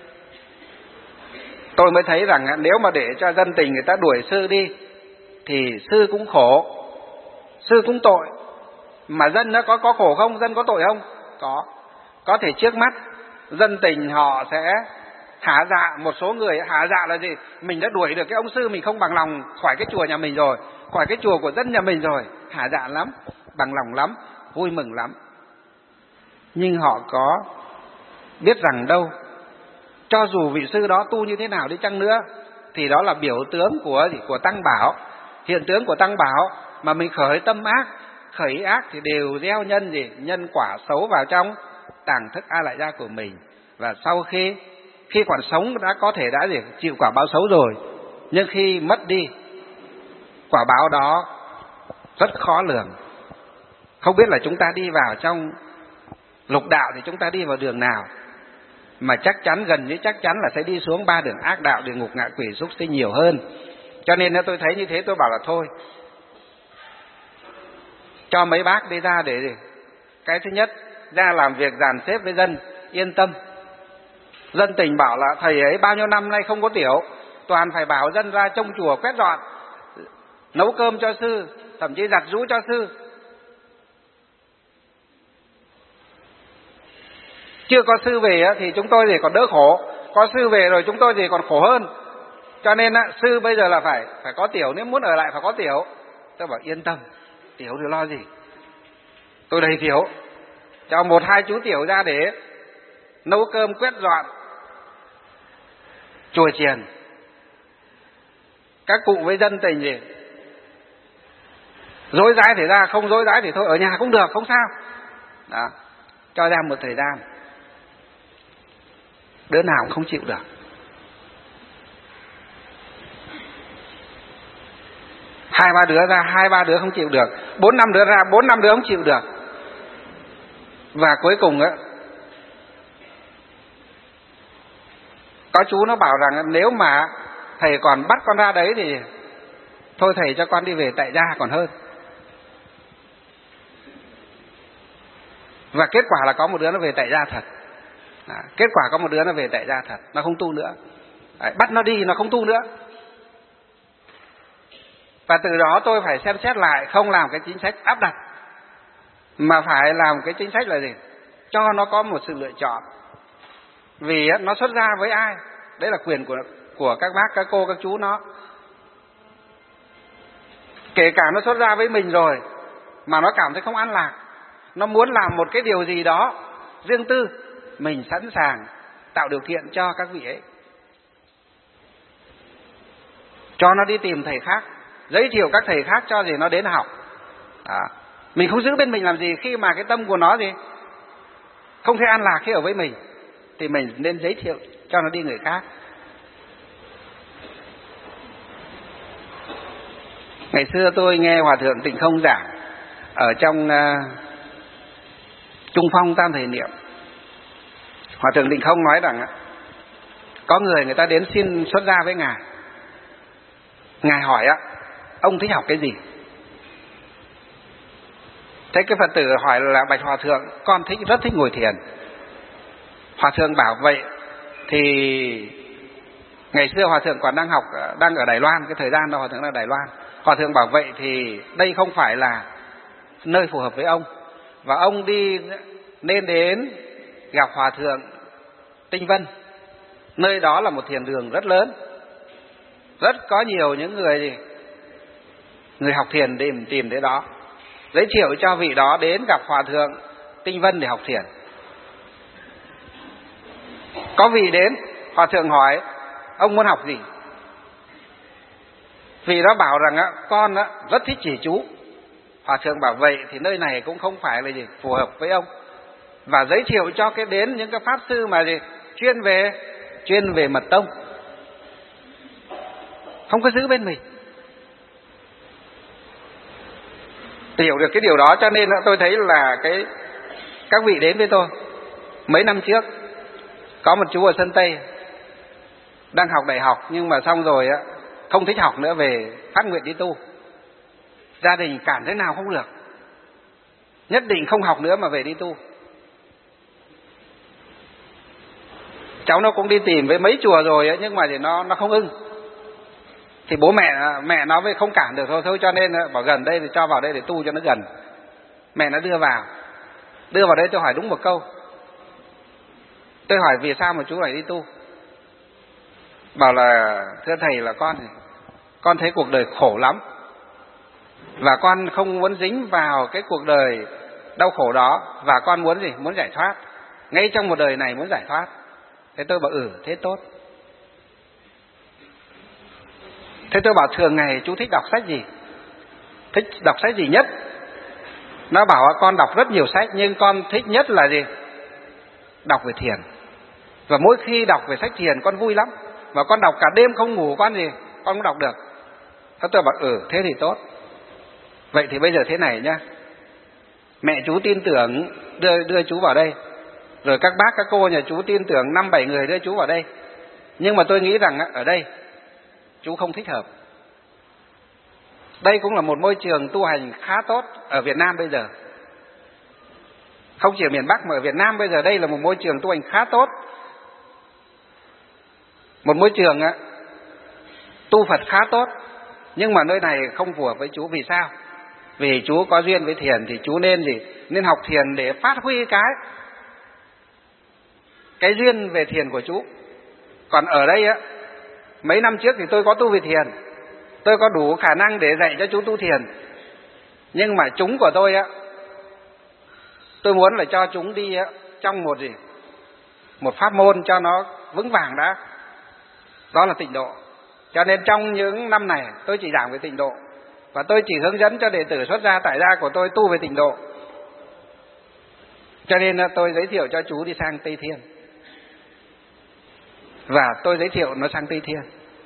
tôi mới thấy rằng nếu mà để cho dân tình người ta đuổi sư đi thì sư cũng khổ, sư cũng tội. Mà dân nó có có khổ không? Dân có tội không? Có. Có thể trước mắt dân tình họ sẽ hả dạ. Một số người hả dạ là gì? Mình đã đuổi được cái ông sư mình không bằng lòng khỏi cái chùa nhà mình rồi, khỏi cái chùa của dân nhà mình rồi, hả dạ lắm, bằng lòng lắm, vui mừng lắm. Nhưng họ có biết rằng đâu, cho dù vị sư đó tu như thế nào đi chăng nữa thì đó là biểu tướng của gì? Của tăng bảo, hiện tướng của tăng bảo. Mà mình khởi tâm ác, khởi ý ác thì đều gieo nhân gì? Nhân quả xấu vào trong tàng thức A Lại Gia của mình. Và sau khi khi còn sống đã có thể đã gì? Chịu quả báo xấu rồi, nhưng khi mất đi, quả báo đó rất khó lường. Không biết là chúng ta đi vào trong lục đạo thì chúng ta đi vào đường nào, mà chắc chắn, gần như chắc chắn là sẽ đi xuống ba đường ác đạo, địa ngục, ngạ quỷ, súc sinh nhiều hơn. Cho nên tôi thấy như thế tôi bảo là thôi, cho mấy bác đi ra để gì? Cái thứ nhất, ra làm việc dàn xếp với dân, yên tâm. Dân tình bảo là thầy ấy bao nhiêu năm nay không có tiểu, toàn phải bảo dân ra trông chùa, quét dọn, nấu cơm cho sư, thậm chí giặt giũ cho sư. Chưa có sư về thì chúng tôi thì còn đỡ khổ, có sư về rồi chúng tôi thì còn khổ hơn. Cho nên sư bây giờ là phải phải có tiểu, nếu muốn ở lại phải có tiểu. Tôi bảo yên tâm, tiểu thì lo gì, tôi đầy tiểu, cho một hai chú tiểu ra để nấu cơm, quét dọn chùa chiền. Các cụ với dân tình gì Dối dãi thì ra, không dối dãi thì thôi ở nhà cũng được, không sao. Đó, cho ra một thời gian. Đứa nào cũng không chịu được. Hai ba đứa ra, hai ba đứa không chịu được. Bốn năm đứa ra, bốn năm đứa không chịu được. Và cuối cùng á, có chú nó bảo rằng nếu mà thầy còn bắt con ra đấy thì thôi thầy cho con đi về tại gia còn hơn. Và kết quả là có một đứa nó về tại gia thật. Đó, kết quả có một đứa nó về tại gia thật, nó không tu nữa. Đấy, bắt nó đi nó không tu nữa. Và từ đó tôi phải xem xét lại, không làm cái chính sách áp đặt, mà phải làm cái chính sách là gì? Cho nó có một sự lựa chọn. Vì nó xuất gia với ai, đấy là quyền của, của các bác, các cô, các chú nó. Kể cả nó xuất gia với mình rồi mà nó cảm thấy không an lạc, nó muốn làm một cái điều gì đó riêng tư, mình sẵn sàng tạo điều kiện cho các vị ấy, cho nó đi tìm thầy khác, giới thiệu các thầy khác cho gì nó đến học. Đó. Mình không giữ bên mình làm gì khi mà cái tâm của nó gì không thấy an lạc khi ở với mình, thì mình nên giới thiệu cho nó đi người khác. Ngày xưa tôi nghe Hòa Thượng Tịnh Không giảng ở trong uh, Trung Phong Tam Thời Niệm. Hòa Thượng Tịnh Không nói rằng uh, có người người ta đến xin xuất gia với Ngài. Ngài hỏi uh, ông thích học cái gì? Thế cái Phật tử hỏi là bạch Hòa Thượng, con thích rất thích ngồi thiền. Hòa Thượng bảo vậy thì ngày xưa Hòa Thượng còn đang học, đang ở Đài Loan, cái thời gian đó Hòa Thượng đang ở Đài Loan. Hòa Thượng bảo vậy thì đây không phải là nơi phù hợp với ông, và ông đi nên đến gặp Hòa Thượng Tinh Vân. Nơi đó là một thiền đường rất lớn, rất có nhiều những người gì người học thiền tìm tìm đến đó. Giới thiệu cho vị đó đến gặp Hòa Thượng Tinh Vân để học thiền. Có vị đến, Hòa Thượng hỏi ông muốn học gì? Vị đó bảo rằng á, con á, rất thích chỉ chú. Hòa Thượng bảo vậy thì nơi này cũng không phải là gì phù hợp với ông, và giới thiệu cho cái đến những cái pháp sư mà gì chuyên về chuyên về mật tông, không có giữ bên mình. Hiểu được cái điều đó, cho nên tôi thấy là cái các vị đến với tôi mấy năm trước, có một chú ở Sơn Tây đang học đại học, nhưng mà xong rồi á không thích học nữa, về phát nguyện đi tu. Gia đình cản thế nào không được, nhất định không học nữa mà về đi tu. Cháu nó cũng đi tìm với mấy chùa rồi ấy, nhưng mà thì nó nó không ưng. Thì bố mẹ mẹ nó mới không cản được thôi, thôi cho nên bảo gần đây thì cho vào đây để tu cho nó gần. Mẹ nó đưa vào, đưa vào đây tôi hỏi đúng một câu. Tôi hỏi vì sao mà chú lại đi tu? Bảo là thưa thầy là con con thấy cuộc đời khổ lắm, và con không muốn dính vào cái cuộc đời đau khổ đó, và con muốn gì? Muốn giải thoát. Ngay trong một đời này muốn giải thoát. Thế tôi bảo ừ thế tốt. Thế tôi bảo thường ngày chú thích đọc sách gì? Thích đọc sách gì nhất? Nó bảo con đọc rất nhiều sách, nhưng con thích nhất là gì? Đọc về thiền. Và mỗi khi đọc về sách thiền con vui lắm, và con đọc cả đêm không ngủ, con gì con cũng đọc được. Thế tôi bảo ừ thế thì tốt. Vậy thì bây giờ thế này nhá, mẹ chú tin tưởng đưa đưa chú vào đây, rồi các bác các cô nhà chú tin tưởng năm bảy người đưa chú vào đây, nhưng mà tôi nghĩ rằng ở đây chú không thích hợp. Đây cũng là một môi trường tu hành khá tốt ở Việt Nam bây giờ, không chỉ ở miền Bắc mà ở Việt Nam bây giờ đây là một môi trường tu hành khá tốt, một môi trường á, tu Phật khá tốt. Nhưng mà nơi này không phù hợp với chú. Vì sao? Vì chú có duyên với thiền thì chú nên gì? Nên học thiền để phát huy cái cái duyên về thiền của chú. Còn ở đây á, mấy năm trước thì tôi có tu về thiền, tôi có đủ khả năng để dạy cho chú tu thiền. Nhưng mà chúng của tôi á, tôi muốn là cho chúng đi á, trong một gì? Một pháp môn cho nó vững vàng đã. Đó là tịnh độ. Cho nên trong những năm này tôi chỉ giảng về tịnh độ. Và tôi chỉ hướng dẫn cho đệ tử xuất gia tại gia của tôi tu về tịnh độ. Cho nên tôi giới thiệu cho chú đi sang Tây Thiên. Và tôi giới thiệu nó sang Tây Thiên.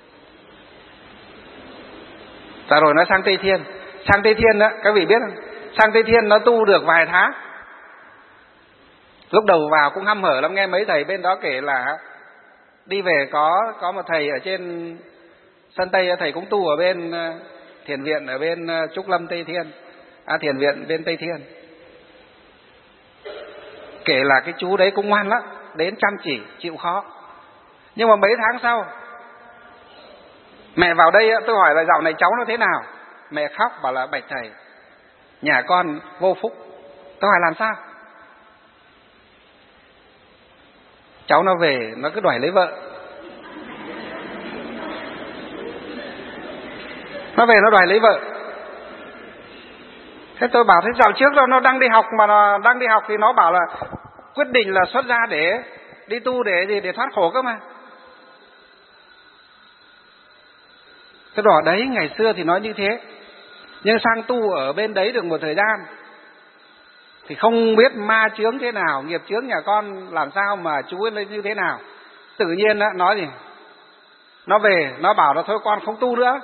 Và rồi nó sang Tây Thiên. Sang Tây Thiên đó, các vị biết không? Sang Tây Thiên nó tu được vài tháng. Lúc đầu vào cũng hăm hở lắm, nghe mấy thầy bên đó kể là đi về có có một thầy ở trên sân Tây, thầy cũng tu ở bên thiền viện ở bên Trúc Lâm Tây Thiên, à thiền viện bên Tây Thiên. Kể là cái chú đấy cũng ngoan lắm, đến chăm chỉ, chịu khó. Nhưng mà mấy tháng sau, mẹ vào đây tôi hỏi là dạo này cháu nó thế nào? Mẹ khóc bảo là bạch thầy, nhà con vô phúc. Tôi hỏi làm sao? Cháu nó về nó cứ đòi lấy vợ. Nó về nó đòi lấy vợ. Thế tôi bảo thế dạo trước đó nó đang đi học, mà nó đang đi học thì nó bảo là quyết định là xuất gia để đi tu để gì, để thoát khổ cơ mà. Cái đỏ đấy ngày xưa thì nói như thế, nhưng sang tu ở bên đấy được một thời gian thì không biết ma chướng thế nào, nghiệp chướng nhà con làm sao mà chú ấy lên như thế nào. Tự nhiên đó, nói gì nó về nó bảo là thôi con không tu nữa,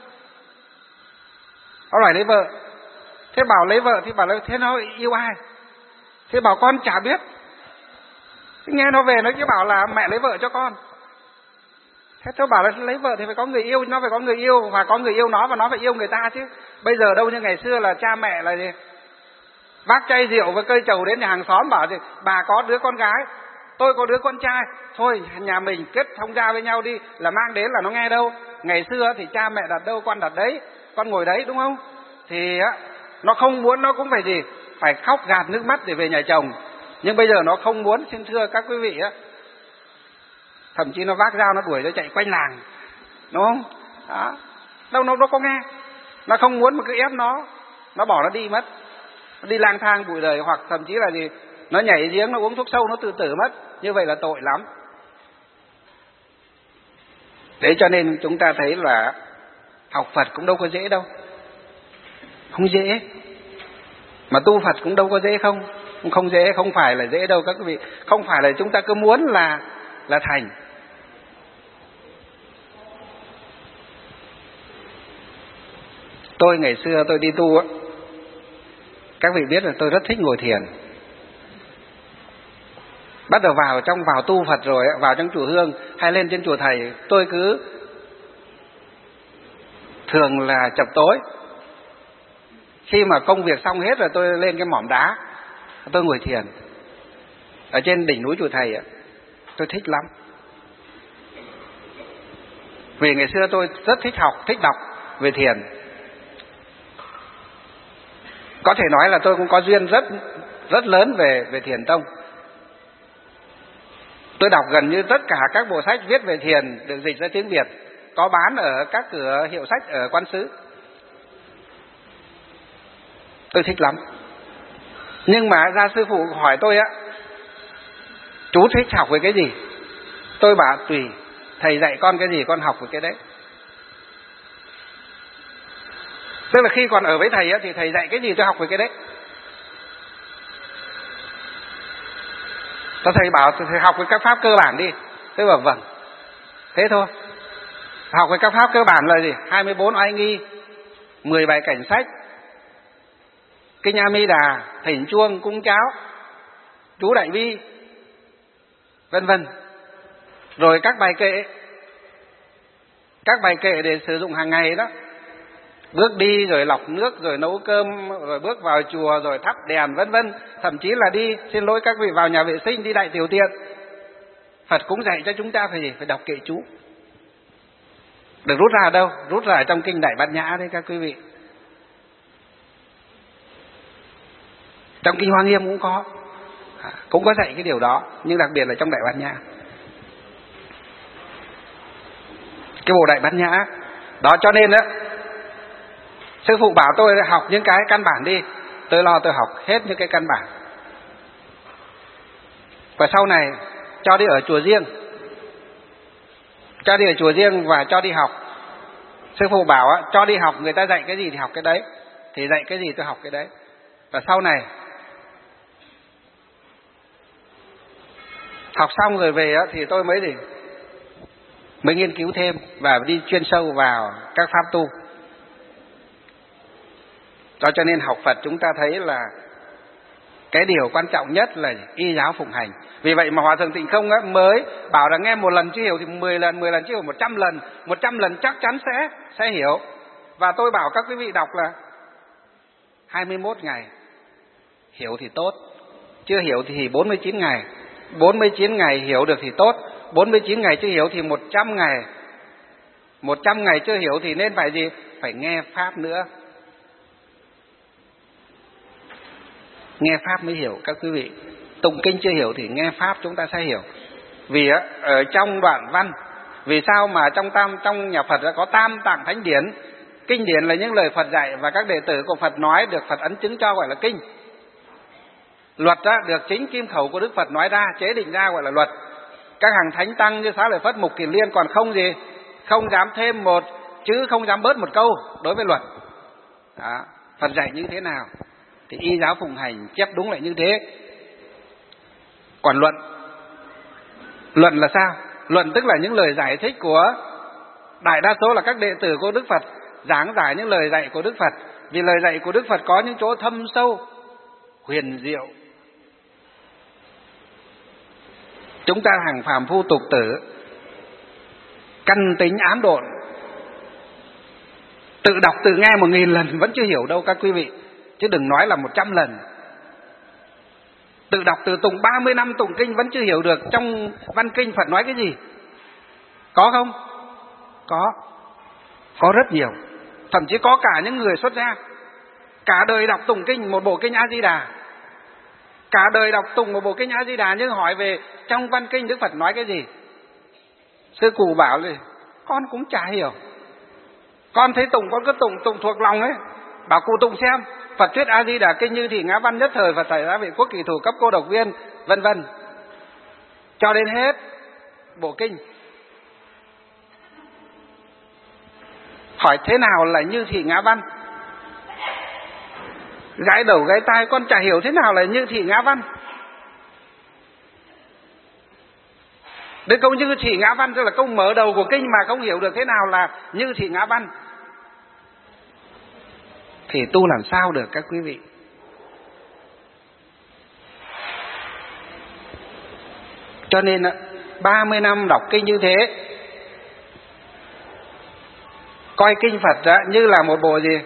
nó đòi lấy vợ. Thế bảo lấy vợ thì bảo là thế nó yêu ai? Thế bảo con chả biết. Thế nghe nó về nó cứ bảo là mẹ lấy vợ cho con. Thế tôi bảo là lấy vợ thì phải có người yêu, nó phải có người yêu, và có người yêu nó, và nó phải yêu người ta chứ. Bây giờ đâu như ngày xưa là cha mẹ là gì? Vác chai rượu với cây trầu đến nhà hàng xóm bảo gì bà có đứa con gái, tôi có đứa con trai, thôi nhà mình kết thông gia với nhau đi, là mang đến là nó nghe đâu. Ngày xưa thì cha mẹ đặt đâu con đặt đấy, con ngồi đấy, đúng không? Thì á, nó không muốn nó cũng phải gì, phải khóc gạt nước mắt để về nhà chồng. Nhưng bây giờ nó không muốn, xin thưa các quý vị á, thậm chí nó vác dao nó đuổi nó chạy quanh làng, đúng không? Đó. Đâu nó đâu có nghe, nó không muốn mà cứ ép nó, nó bỏ nó đi mất, nó đi lang thang bụi đời, hoặc thậm chí là gì, nó nhảy giếng, nó uống thuốc sâu, nó tự tử mất. Như vậy là tội lắm. Đấy cho nên chúng ta thấy là học Phật cũng đâu có dễ đâu, không dễ. Mà tu Phật cũng đâu có dễ không, không dễ, không phải là dễ đâu các quý vị. Không phải là chúng ta cứ muốn là là thành. Tôi ngày xưa tôi đi tu á, các vị biết là tôi rất thích ngồi thiền. Bắt đầu vào trong vào tu Phật rồi, vào trong chùa Hương hay lên trên chùa thầy, tôi cứ thường là chập tối. Khi mà công việc xong hết rồi tôi lên cái mỏm đá, tôi ngồi thiền ở trên đỉnh núi chùa thầy. Tôi thích lắm. Vì ngày xưa tôi rất thích học, thích đọc về thiền. Có thể nói là tôi cũng có duyên rất rất lớn về về thiền tông. Tôi đọc gần như tất cả các bộ sách viết về thiền được dịch ra tiếng Việt, có bán ở các cửa hiệu sách ở Quan Xứ. Tôi thích lắm. Nhưng mà ra sư phụ hỏi tôi á, chú thích học về cái gì? Tôi bảo tùy, thầy dạy con cái gì con học về cái đấy. Tức là khi còn ở với thầy á, thì thầy dạy cái gì tôi học về cái đấy. Thầy bảo thầy học về các pháp cơ bản đi. Tôi bảo vâng. Thế thôi. Học về các pháp cơ bản là gì? hai mươi bốn oai nghi, mười bài cảnh sách, Kinh A Mi Đà, thỉnh chuông, cúng cháo, chú đại bi, vân vân. Rồi các bài kệ, các bài kệ để sử dụng hàng ngày đó. Bước đi rồi lọc nước, rồi nấu cơm, rồi bước vào chùa, rồi thắp đèn, vân vân. Thậm chí là đi, xin lỗi các vị, vào nhà vệ sinh, đi đại tiểu tiện. Phật cũng dạy cho chúng ta phải phải đọc kệ chú. Được rút ra ở đâu? Rút ra ở trong kinh Đại Bát Nhã đấy các quý vị. Trong kinh Hoa Nghiêm cũng có, cũng có dạy cái điều đó, nhưng đặc biệt là trong Đại Bát Nhã. Cái bộ Đại Bát Nhã đó, cho nên á, sư phụ bảo tôi học những cái căn bản đi. Tôi lo tôi học hết những cái căn bản. Và sau này cho đi ở chùa riêng, cho đi ở chùa riêng và cho đi học. Sư phụ bảo á, cho đi học, người ta dạy cái gì thì học cái đấy, thì dạy cái gì tôi học cái đấy. Và sau này học xong rồi về á, thì tôi mới gì mới nghiên cứu thêm và đi chuyên sâu vào các pháp tu. Đó, cho nên học Phật chúng ta thấy là cái điều quan trọng nhất là y giáo phụng hành. Vì vậy mà Hòa Thượng Tịnh Không á, mới bảo là nghe một lần chưa hiểu thì mười lần, mười lần chưa hiểu một trăm lần, một trăm lần chắc chắn sẽ sẽ hiểu. Và tôi bảo các quý vị đọc là hai mươi mốt ngày hiểu thì tốt, chưa hiểu thì bốn mươi chín ngày, bốn mươi chín ngày hiểu được thì tốt, bốn mươi chín ngày chưa hiểu thì một trăm ngày, một trăm ngày chưa hiểu thì nên phải gì? Phải nghe pháp nữa. Nghe pháp mới hiểu các quý vị. Tụng kinh chưa hiểu thì nghe pháp chúng ta sẽ hiểu. Vì á, ở trong đoạn văn, vì sao mà trong tam trong nhà Phật đã có tam tạng thánh điển? Kinh điển là những lời Phật dạy và các đệ tử của Phật nói được Phật ấn chứng cho gọi là kinh. Luật á, được chính kim khẩu của Đức Phật nói ra, chế định ra gọi là luật. Các hàng thánh tăng như Xá Lợi Phất, Mục Kiền Liên còn không gì, không dám thêm một chữ, không dám bớt một câu đối với luật. Đó, Phật dạy như thế nào thì y giáo phụng hành chép đúng lại như thế. Còn luận, luận là sao? Luận tức là những lời giải thích của đại đa số là các đệ tử của Đức Phật giảng giải những lời dạy của Đức Phật. Vì lời dạy của Đức Phật có những chỗ thâm sâu, huyền diệu. Chúng ta hàng phàm phu tục tử căn tính ám độn, tự đọc tự nghe một nghìn lần vẫn chưa hiểu đâu các quý vị, chứ đừng nói là một trăm lần. Tự đọc tự tụng ba mươi năm tụng kinh vẫn chưa hiểu được trong văn kinh Phật nói cái gì. Có không? Có. Có rất nhiều. Thậm chí có cả những người xuất gia cả đời đọc tụng kinh một bộ kinh A Di Đà, cả đời đọc tụng một bộ kinh A Di Đà, nhưng hỏi về trong văn kinh Đức Phật nói cái gì, sư cụ bảo là con cũng chả hiểu. Con thấy tụng con cứ tụng tụng thuộc lòng ấy. Bảo cụ tụng xem, Phật thuyết A Di Đà kinh như thị ngã văn nhất thời, Phật xảy ra vị quốc kỳ thủ cấp cô độc viên, vân vân, cho đến hết bộ kinh. Hỏi thế nào là như thị ngã văn? Gãi đầu gãi tai con chả hiểu thế nào là như thị ngã văn. Đến câu như thị ngã văn tức là câu mở đầu của kinh mà không hiểu được thế nào là như thị ngã văn thì tu làm sao được các quý vị? Cho nên ba mươi năm đọc kinh như thế, coi kinh Phật đó như là một bộ gì?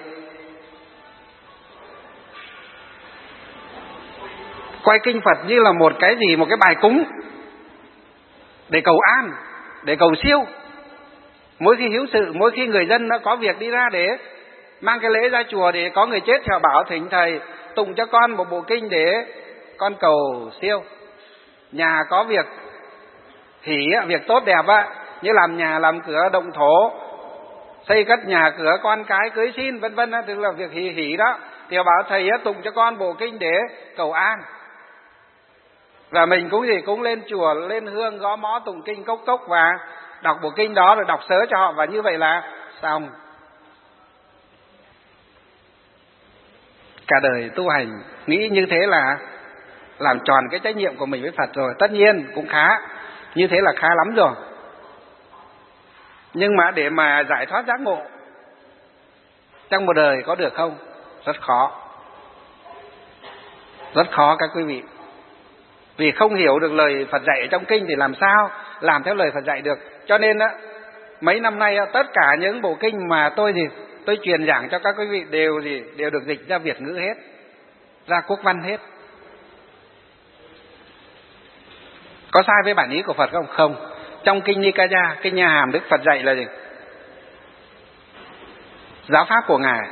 Coi kinh Phật như là một cái gì? Một cái bài cúng để cầu an, để cầu siêu. Mỗi khi hiếu sự, mỗi khi người dân nó có việc đi ra để mang cái lễ ra chùa, để có người chết theo bảo thỉnh thầy tụng cho con một bộ kinh để con cầu siêu. Nhà có việc hỷ, việc tốt đẹp á, như làm nhà làm cửa động thổ, xây cất nhà cửa, con cái cưới xin vân vân, tức là việc hỷ hỷ đó, thì bảo thầy tụng cho con bộ kinh để cầu an. Và mình cũng gì cũng lên chùa, lên hương, gõ mõ, tụng kinh cốc cốc và đọc bộ kinh đó rồi đọc sớ cho họ, và như vậy là xong. Cả đời tu hành nghĩ như thế là làm tròn cái trách nhiệm của mình với Phật rồi. Tất nhiên cũng khá, như thế là khá lắm rồi. Nhưng mà để mà giải thoát giác ngộ trong một đời có được không? Rất khó. Rất khó các quý vị. Vì không hiểu được lời Phật dạy trong kinh thì làm sao làm theo lời Phật dạy được. Cho nên á, mấy năm nay á, tất cả những bộ kinh mà tôi gì tôi truyền giảng cho các quý vị đều gì đều được dịch ra Việt ngữ hết, ra quốc văn hết. Có sai với bản ý của Phật không? Không. Trong kinh Nikaya, kinh Nha Hàm, Đức Phật dạy là gì? Giáo pháp của Ngài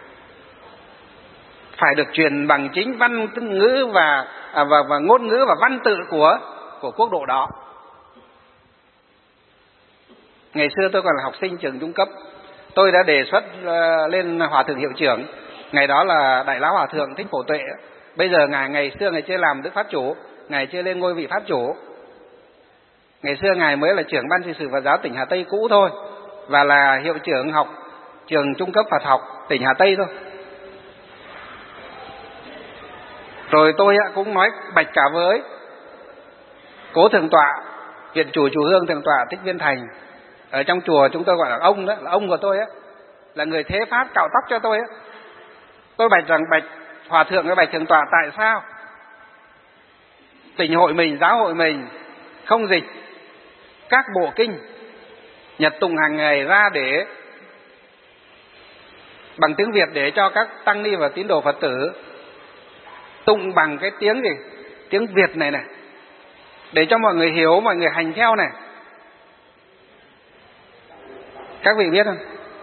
phải được truyền bằng chính văn ngữ và à, và, và ngôn ngữ và văn tự của của quốc độ đó. Ngày xưa tôi còn là học sinh trường trung cấp, tôi đã đề xuất uh, lên Hòa Thượng Hiệu trưởng. Ngày đó là Đại Lão Hòa Thượng Thích Phổ Tuệ. Bây giờ ngài ngày xưa ngài chưa làm Đức Pháp Chủ, ngài chưa lên ngôi vị Pháp Chủ. Ngày xưa ngài mới là trưởng ban trị sự Phật giáo tỉnh Hà Tây cũ thôi, và là hiệu trưởng học trường trung cấp Phật học tỉnh Hà Tây thôi. Rồi tôi cũng nói bạch cả với cố thượng tọa viện chủ chùa Hương, thượng tọa Thích Viên Thành. Ở trong chùa chúng tôi gọi là ông, đó là ông của tôi á, là người thế pháp cạo tóc cho tôi á. Tôi bạch rằng bạch hòa thượng với bạch thượng tọa, tại sao tỉnh hội mình, giáo hội mình không dịch các bộ kinh nhật tụng hàng ngày ra để bằng tiếng Việt để cho các tăng ni và tín đồ Phật tử tụng bằng cái tiếng gì, tiếng Việt này này, để cho mọi người hiểu, mọi người hành theo này. Các vị biết không?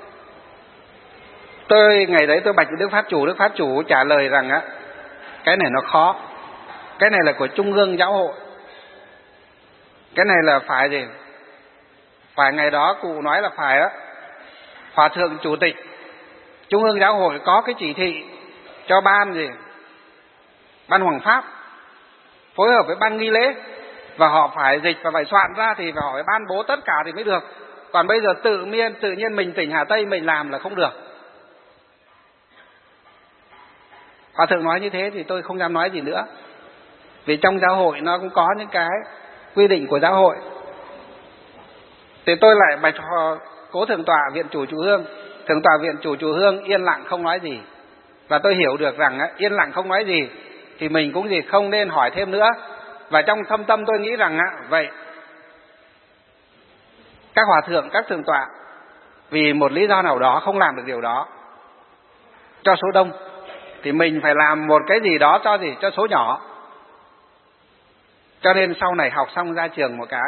Tôi ngày đấy tôi bạch Đức Pháp Chủ, Đức Pháp Chủ trả lời rằng á, cái này nó khó, cái này là của Trung ương giáo hội, cái này là phải gì, phải ngày đó cụ nói là phải á, Hòa thượng chủ tịch Trung ương giáo hội có cái chỉ thị cho ban gì, ban Hoàng Pháp phối hợp với ban nghi lễ, và họ phải dịch và phải soạn ra thì phải hỏi ban bố tất cả thì mới được. Còn bây giờ tự nhiên tự nhiên mình tỉnh Hà Tây mình làm là không được. Hòa thượng nói như thế thì tôi không dám nói gì nữa, vì trong giáo hội nó cũng có những cái quy định của giáo hội. Thì tôi lại bạch cố thượng tọa viện chủ chùa Hương. Thượng tọa viện chủ chùa Hương yên lặng không nói gì, và tôi hiểu được rằng á, yên lặng không nói gì thì mình cũng gì không nên hỏi thêm nữa. Và trong thâm tâm tôi nghĩ rằng á, vậy các hòa thượng, các thượng tọa vì một lý do nào đó không làm được điều đó cho số đông, thì mình phải làm một cái gì đó cho gì, cho số nhỏ. Cho nên sau này học xong ra trường một cái,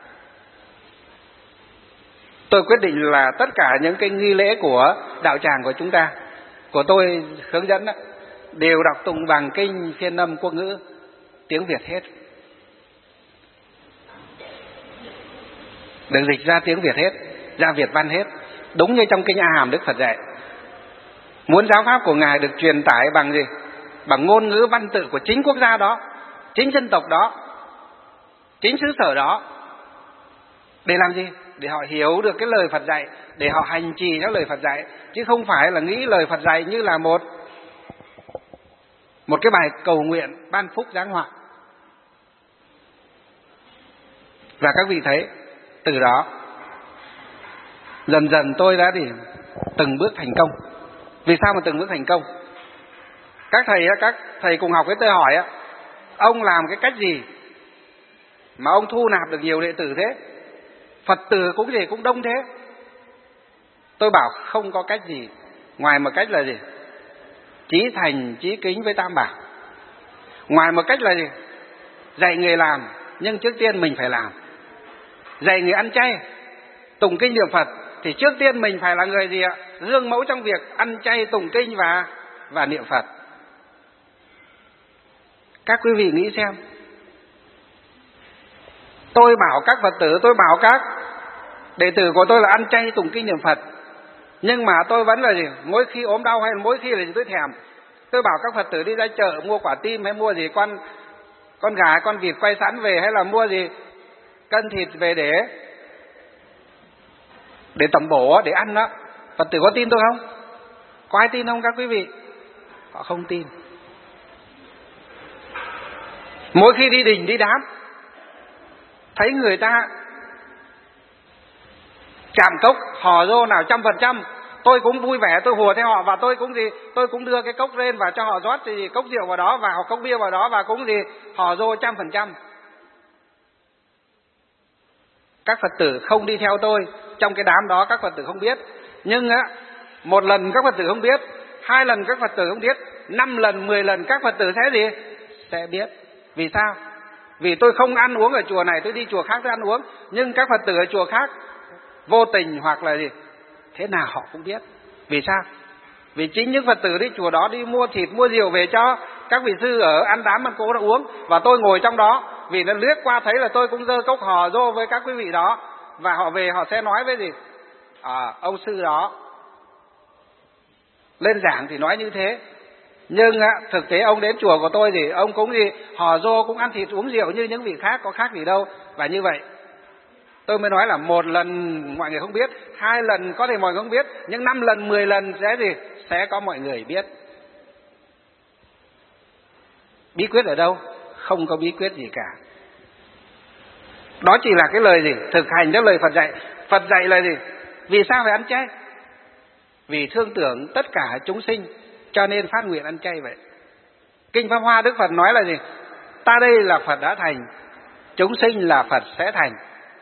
tôi quyết định là tất cả những cái nghi lễ của đạo tràng của chúng ta, của tôi hướng dẫn đó, đều đọc tụng bằng kinh phiên âm quốc ngữ tiếng Việt hết, được dịch ra tiếng Việt hết, ra Việt văn hết, đúng như trong kinh A Hàm Đức Phật dạy. Muốn giáo pháp của Ngài được truyền tải bằng gì? Bằng ngôn ngữ văn tự của chính quốc gia đó, chính dân tộc đó, chính xứ sở đó. Để làm gì? Để họ hiểu được cái lời Phật dạy, để họ hành trì theo lời Phật dạy, chứ không phải là nghĩ lời Phật dạy như là một một cái bài cầu nguyện ban phúc giáng họa. Và các vị thấy, từ đó dần dần tôi đã thì từng bước thành công. Vì sao mà từng bước thành công? Các thầy các thầy cùng học với tôi hỏi á, ông làm cái cách gì mà ông thu nạp được nhiều đệ tử thế, Phật tử cũng gì cũng đông thế? Tôi bảo không có cách gì ngoài một cách là gì? Chí thành chí kính với Tam Bảo. Ngoài một cách là gì? Dạy người làm, nhưng trước tiên mình phải làm. Dạy người ăn chay, tụng kinh niệm Phật, thì trước tiên mình phải là người gì ạ? Gương mẫu trong việc ăn chay, tụng kinh và và niệm Phật. Các quý vị nghĩ xem, tôi bảo các Phật tử, tôi bảo các đệ tử của tôi là ăn chay, tụng kinh niệm Phật, nhưng mà tôi vẫn là gì? Mỗi khi ốm đau hay mỗi khi là gì tôi thèm, tôi bảo các Phật tử đi ra chợ mua quả tim, hay mua gì con con gà, con vịt quay sẵn về, hay là mua gì cân thịt về để để tẩm bổ, để ăn đó. Phật tử có tin tôi không? Có ai tin không các quý vị? Họ không tin. Mỗi khi đi đình đi đám, thấy người ta chạm cốc hò rô nào trăm phần trăm, tôi cũng vui vẻ, tôi hùa theo họ, và tôi cũng gì, tôi cũng đưa cái cốc lên và cho họ rót gì cốc rượu vào đó, và họ cốc bia vào đó, và cũng gì hò rô trăm phần trăm. Các Phật tử không đi theo tôi trong cái đám đó, các Phật tử không biết. Nhưng á, một lần các Phật tử không biết, hai lần các Phật tử không biết, năm lần, mười lần các Phật tử sẽ gì? Sẽ biết. Vì sao? Vì tôi không ăn uống ở chùa này, tôi đi chùa khác tôi ăn uống, nhưng các Phật tử ở chùa khác vô tình hoặc là gì thế nào họ cũng biết. Vì sao? Vì chính những Phật tử đi chùa đó đi mua thịt, mua rượu về cho các vị sư ở ăn đám ăn cỗ đã uống, và tôi ngồi trong đó, vì nó lướt qua thấy là tôi cũng dơ cốc hò rô với các quý vị đó, và họ về họ sẽ nói với gì? À, ông sư đó lên giảng thì nói như thế, nhưng á, thực tế ông đến chùa của tôi thì ông cũng gì hò rô, cũng ăn thịt uống rượu như những vị khác, có khác gì đâu. Và như vậy Tôi mới nói là một lần mọi người không biết, hai lần có thể mọi người không biết, nhưng năm lần, mười lần sẽ gì? Sẽ có mọi người biết. Bí quyết ở đâu? Không có bí quyết gì cả. Đó chỉ là cái lời gì? Thực hành theo lời Phật dạy. Phật dạy là gì? Vì sao phải ăn chay? Vì thương tưởng tất cả chúng sinh, cho nên phát nguyện ăn chay vậy. Kinh Pháp Hoa Đức Phật nói là gì? Ta đây là Phật đã thành, chúng sinh là Phật sẽ thành.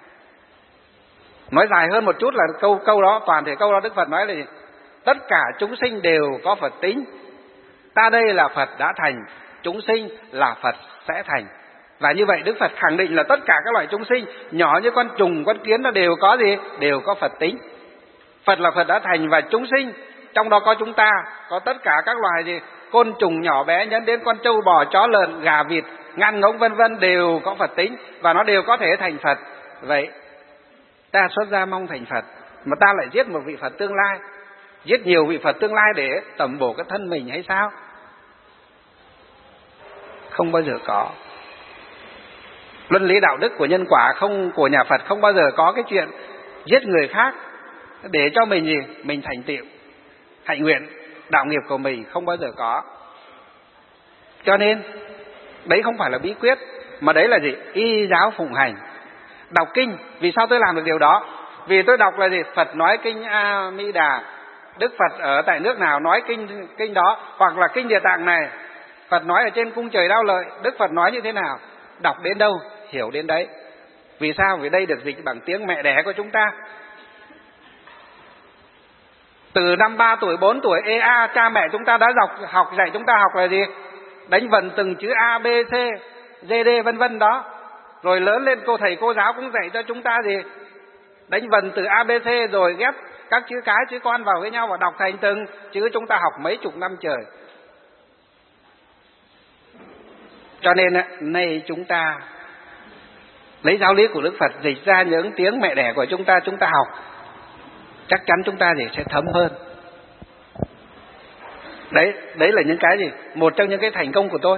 Nói dài hơn một chút là câu câu đó, toàn thể câu đó Đức Phật nói là gì? Tất cả chúng sinh đều có Phật tính. Ta đây là Phật đã thành, chúng sinh là Phật sẽ thành. Và như vậy Đức Phật khẳng định là tất cả các loại chúng sinh, nhỏ như con trùng, con kiến nó đều có gì? Đều có Phật tính. Phật là Phật đã thành và chúng sinh, trong đó có chúng ta, có tất cả các loài gì? Côn trùng nhỏ bé nhấn đến con trâu bò chó lợn gà vịt ngăn ngỗng vân vân đều có Phật tính và nó đều có thể thành Phật. Vậy ta xuất gia mong thành Phật, mà ta lại giết một vị Phật tương lai, giết nhiều vị Phật tương lai để tẩm bổ cái thân mình hay sao? Không bao giờ có. Luân lý đạo đức của nhân quả không, của nhà Phật không bao giờ có cái chuyện giết người khác để cho mình gì? Mình thành tựu hạnh nguyện đạo nghiệp của mình, không bao giờ có. Cho nên đấy không phải là bí quyết, mà đấy là gì? Y giáo phụng hành. Đọc kinh, vì sao tôi làm được điều đó? Vì tôi đọc là gì? Phật nói kinh A Di Đà, Đức Phật ở tại nước nào nói kinh kinh đó, hoặc là kinh Địa Tạng này Phật nói ở trên cung trời Đao Lợi, Đức Phật nói như thế nào, đọc đến đâu hiểu đến đấy. Vì sao? Vì đây được dịch bằng tiếng mẹ đẻ của chúng ta. Từ năm ba tuổi, bốn tuổi, e a, cha mẹ chúng ta đã học, học dạy chúng ta học là gì? Đánh vần từng chữ A, B, C, D, D vân vân đó. Rồi lớn lên cô thầy cô giáo cũng dạy cho chúng ta gì? Đánh vần từ A, B, C rồi ghép các chữ cái, chữ con vào với nhau và đọc thành từng chữ. Chúng ta học mấy chục năm trời. Cho nên nay chúng ta lấy giáo lý của Đức Phật dịch ra những tiếng mẹ đẻ của chúng ta, chúng ta học, chắc chắn chúng ta thì sẽ thấm hơn. Đấy, đấy là những cái gì? Một trong những cái thành công của tôi.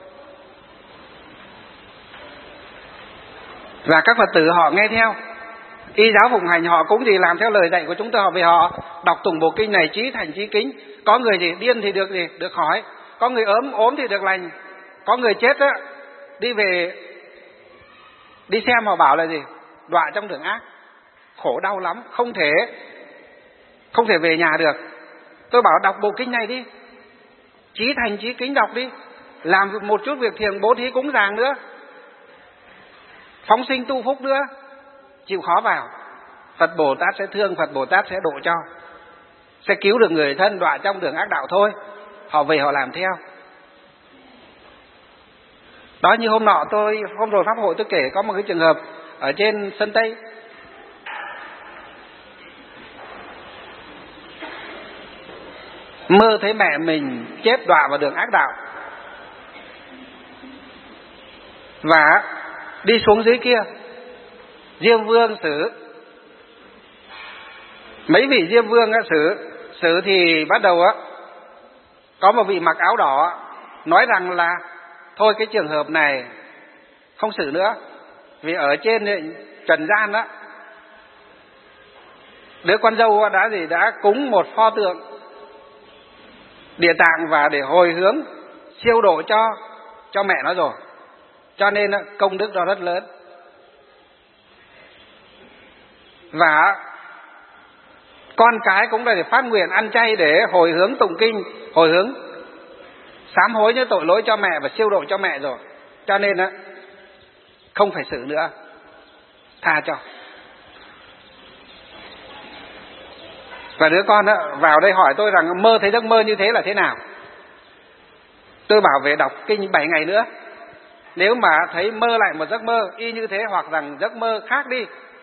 Và các Phật tử họ nghe theo, y giáo phụng hành, họ cũng gì làm theo lời dạy của chúng tôi. Họ vì họ đọc tụng bộ kinh này chí thành chí kính. Có người gì điên thì được gì? Được hỏi. Có người ốm ốm thì được lành. Có người chết á, đi về đi xem họ bảo là gì? Đọa trong đường ác, khổ đau lắm, không thể không thể về nhà được. Tôi bảo đọc bộ kinh này đi, chí thành chí kính đọc đi, làm một chút việc thiền bố thí cúng dường nữa, phóng sinh tu phúc nữa, chịu khó vào. Phật Bồ Tát sẽ thương, Phật Bồ Tát sẽ độ cho, sẽ cứu được người thân đọa trong đường ác đạo thôi. Họ về họ làm theo. Đó, như hôm nọ tôi, hôm rồi pháp hội tôi kể có một cái trường hợp ở trên sân Tây. Mơ thấy mẹ mình chết đọa vào đường ác đạo, và đi xuống dưới kia, Diêm Vương xử. Mấy vị Diêm Vương á, xử xử thì bắt đầu á, có một vị mặc áo đỏ nói rằng là thôi cái trường hợp này không xử nữa, vì ở trên trần gian đó, đứa con dâu đã gì đã cúng một pho tượng Địa Tạng và để hồi hướng siêu độ cho cho mẹ nó rồi, cho nên công đức đó rất lớn. Và con cái cũng là để phát nguyện ăn chay để hồi hướng tụng kinh, hồi hướng sám hối những tội lỗi cho mẹ và siêu độ cho mẹ rồi, cho nên không phải xử nữa, tha cho. Và đứa con vào đây hỏi tôi rằng mơ thấy giấc mơ như thế là thế nào. Tôi bảo về đọc kinh bảy ngày nữa. Nếu mà thấy mơ lại một giấc mơ y như thế, hoặc rằng giấc mơ khác đi,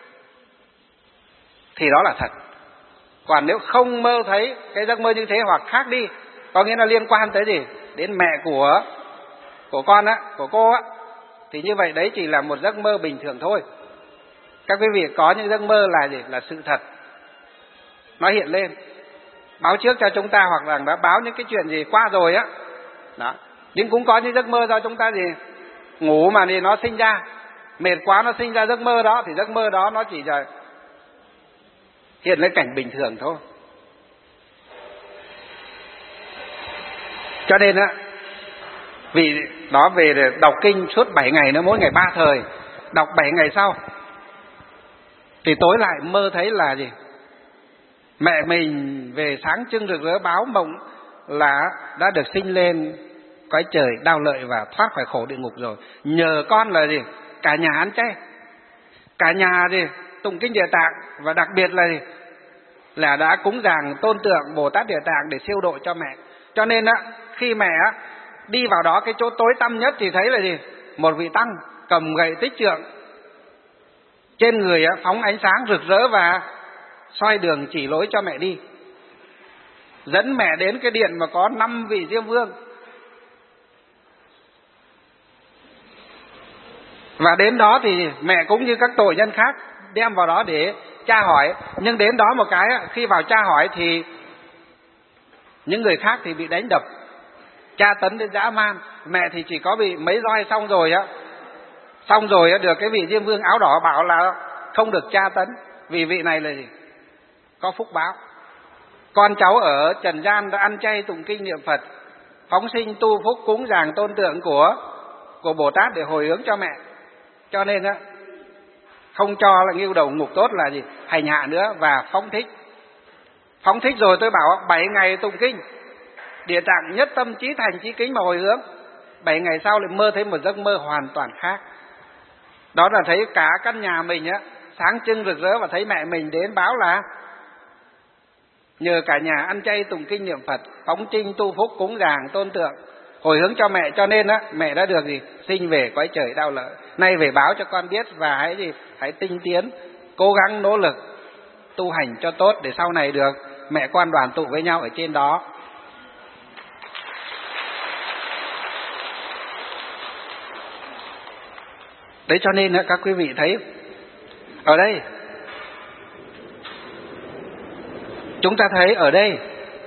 thì đó là thật. Còn nếu không mơ thấy cái giấc mơ như thế hoặc khác đi, có nghĩa là liên quan tới gì? Đến mẹ của của con á, của cô á, thì như vậy đấy chỉ là một giấc mơ bình thường thôi. Các quý vị có những giấc mơ là gì? Là sự thật, nó hiện lên, báo trước cho chúng ta, hoặc là đã báo những cái chuyện gì qua rồi á. Đó. Nhưng cũng có những giấc mơ do chúng ta gì ngủ mà thì nó sinh ra, Mệt quá nó sinh ra giấc mơ đó, thì giấc mơ đó nó chỉ là hiện lên cảnh bình thường thôi. Cho nên á, vì đó về đọc kinh suốt bảy ngày nữa, mỗi ngày ba thời, đọc bảy ngày sau thì tối lại mơ thấy là gì? Mẹ mình về sáng trưng rực rỡ báo mộng là đã được sinh lên cõi trời đau lợi và thoát khỏi khổ địa ngục rồi. Nhờ con là gì? Cả nhà ăn chay, cả nhà gì? Tụng kinh Địa Tạng, và đặc biệt là gì? Là đã cúng dường tôn tượng Bồ Tát Địa Tạng để siêu độ cho mẹ. Cho nên á, khi mẹ á đi vào đó cái chỗ tối tăm nhất thì thấy là gì? Một vị tăng cầm gậy tích trượng, trên người á phóng ánh sáng rực rỡ và soi đường chỉ lối cho mẹ đi, dẫn mẹ đến cái điện mà có năm vị Diêm Vương. Và đến đó thì mẹ cũng như các tội nhân khác đem vào đó để tra hỏi. Nhưng đến đó một cái, khi vào tra hỏi thì những người khác thì bị đánh đập, tra tấn đến dã man. Mẹ thì chỉ có bị mấy roi xong rồi á, xong rồi á, được cái vị Diêm Vương áo đỏ bảo là không được tra tấn, vì vị này là gì? Có phúc báo. Con cháu ở trần gian đã ăn chay tụng kinh niệm Phật, phóng sinh tu phúc cúng dường tôn tượng của của Bồ Tát để hồi hướng cho mẹ. Cho nên á, không cho là ngưu đầu ngục tốt là gì? Hành hạ nữa và phóng thích. Phóng thích rồi tôi bảo bảy ngày tụng kinh Địa Tạng nhất tâm chí thành chí kính mà hồi hướng. Bảy ngày sau lại mơ thấy một giấc mơ hoàn toàn khác. Đó là thấy cả căn nhà mình á sáng trưng rực rỡ, và thấy mẹ mình đến báo là nhờ cả nhà ăn chay tụng kinh niệm Phật, phóng sinh tu phúc cúng dường tôn tượng hồi hướng cho mẹ, cho nên á mẹ đã được gì? Sinh về cõi trời đau lợi. Nay về báo cho con biết, và hãy gì? Hãy tinh tiến, cố gắng nỗ lực tu hành cho tốt để sau này được mẹ con đoàn tụ với nhau ở trên đó. Đấy, cho nên các quý vị thấy ở đây, chúng ta thấy ở đây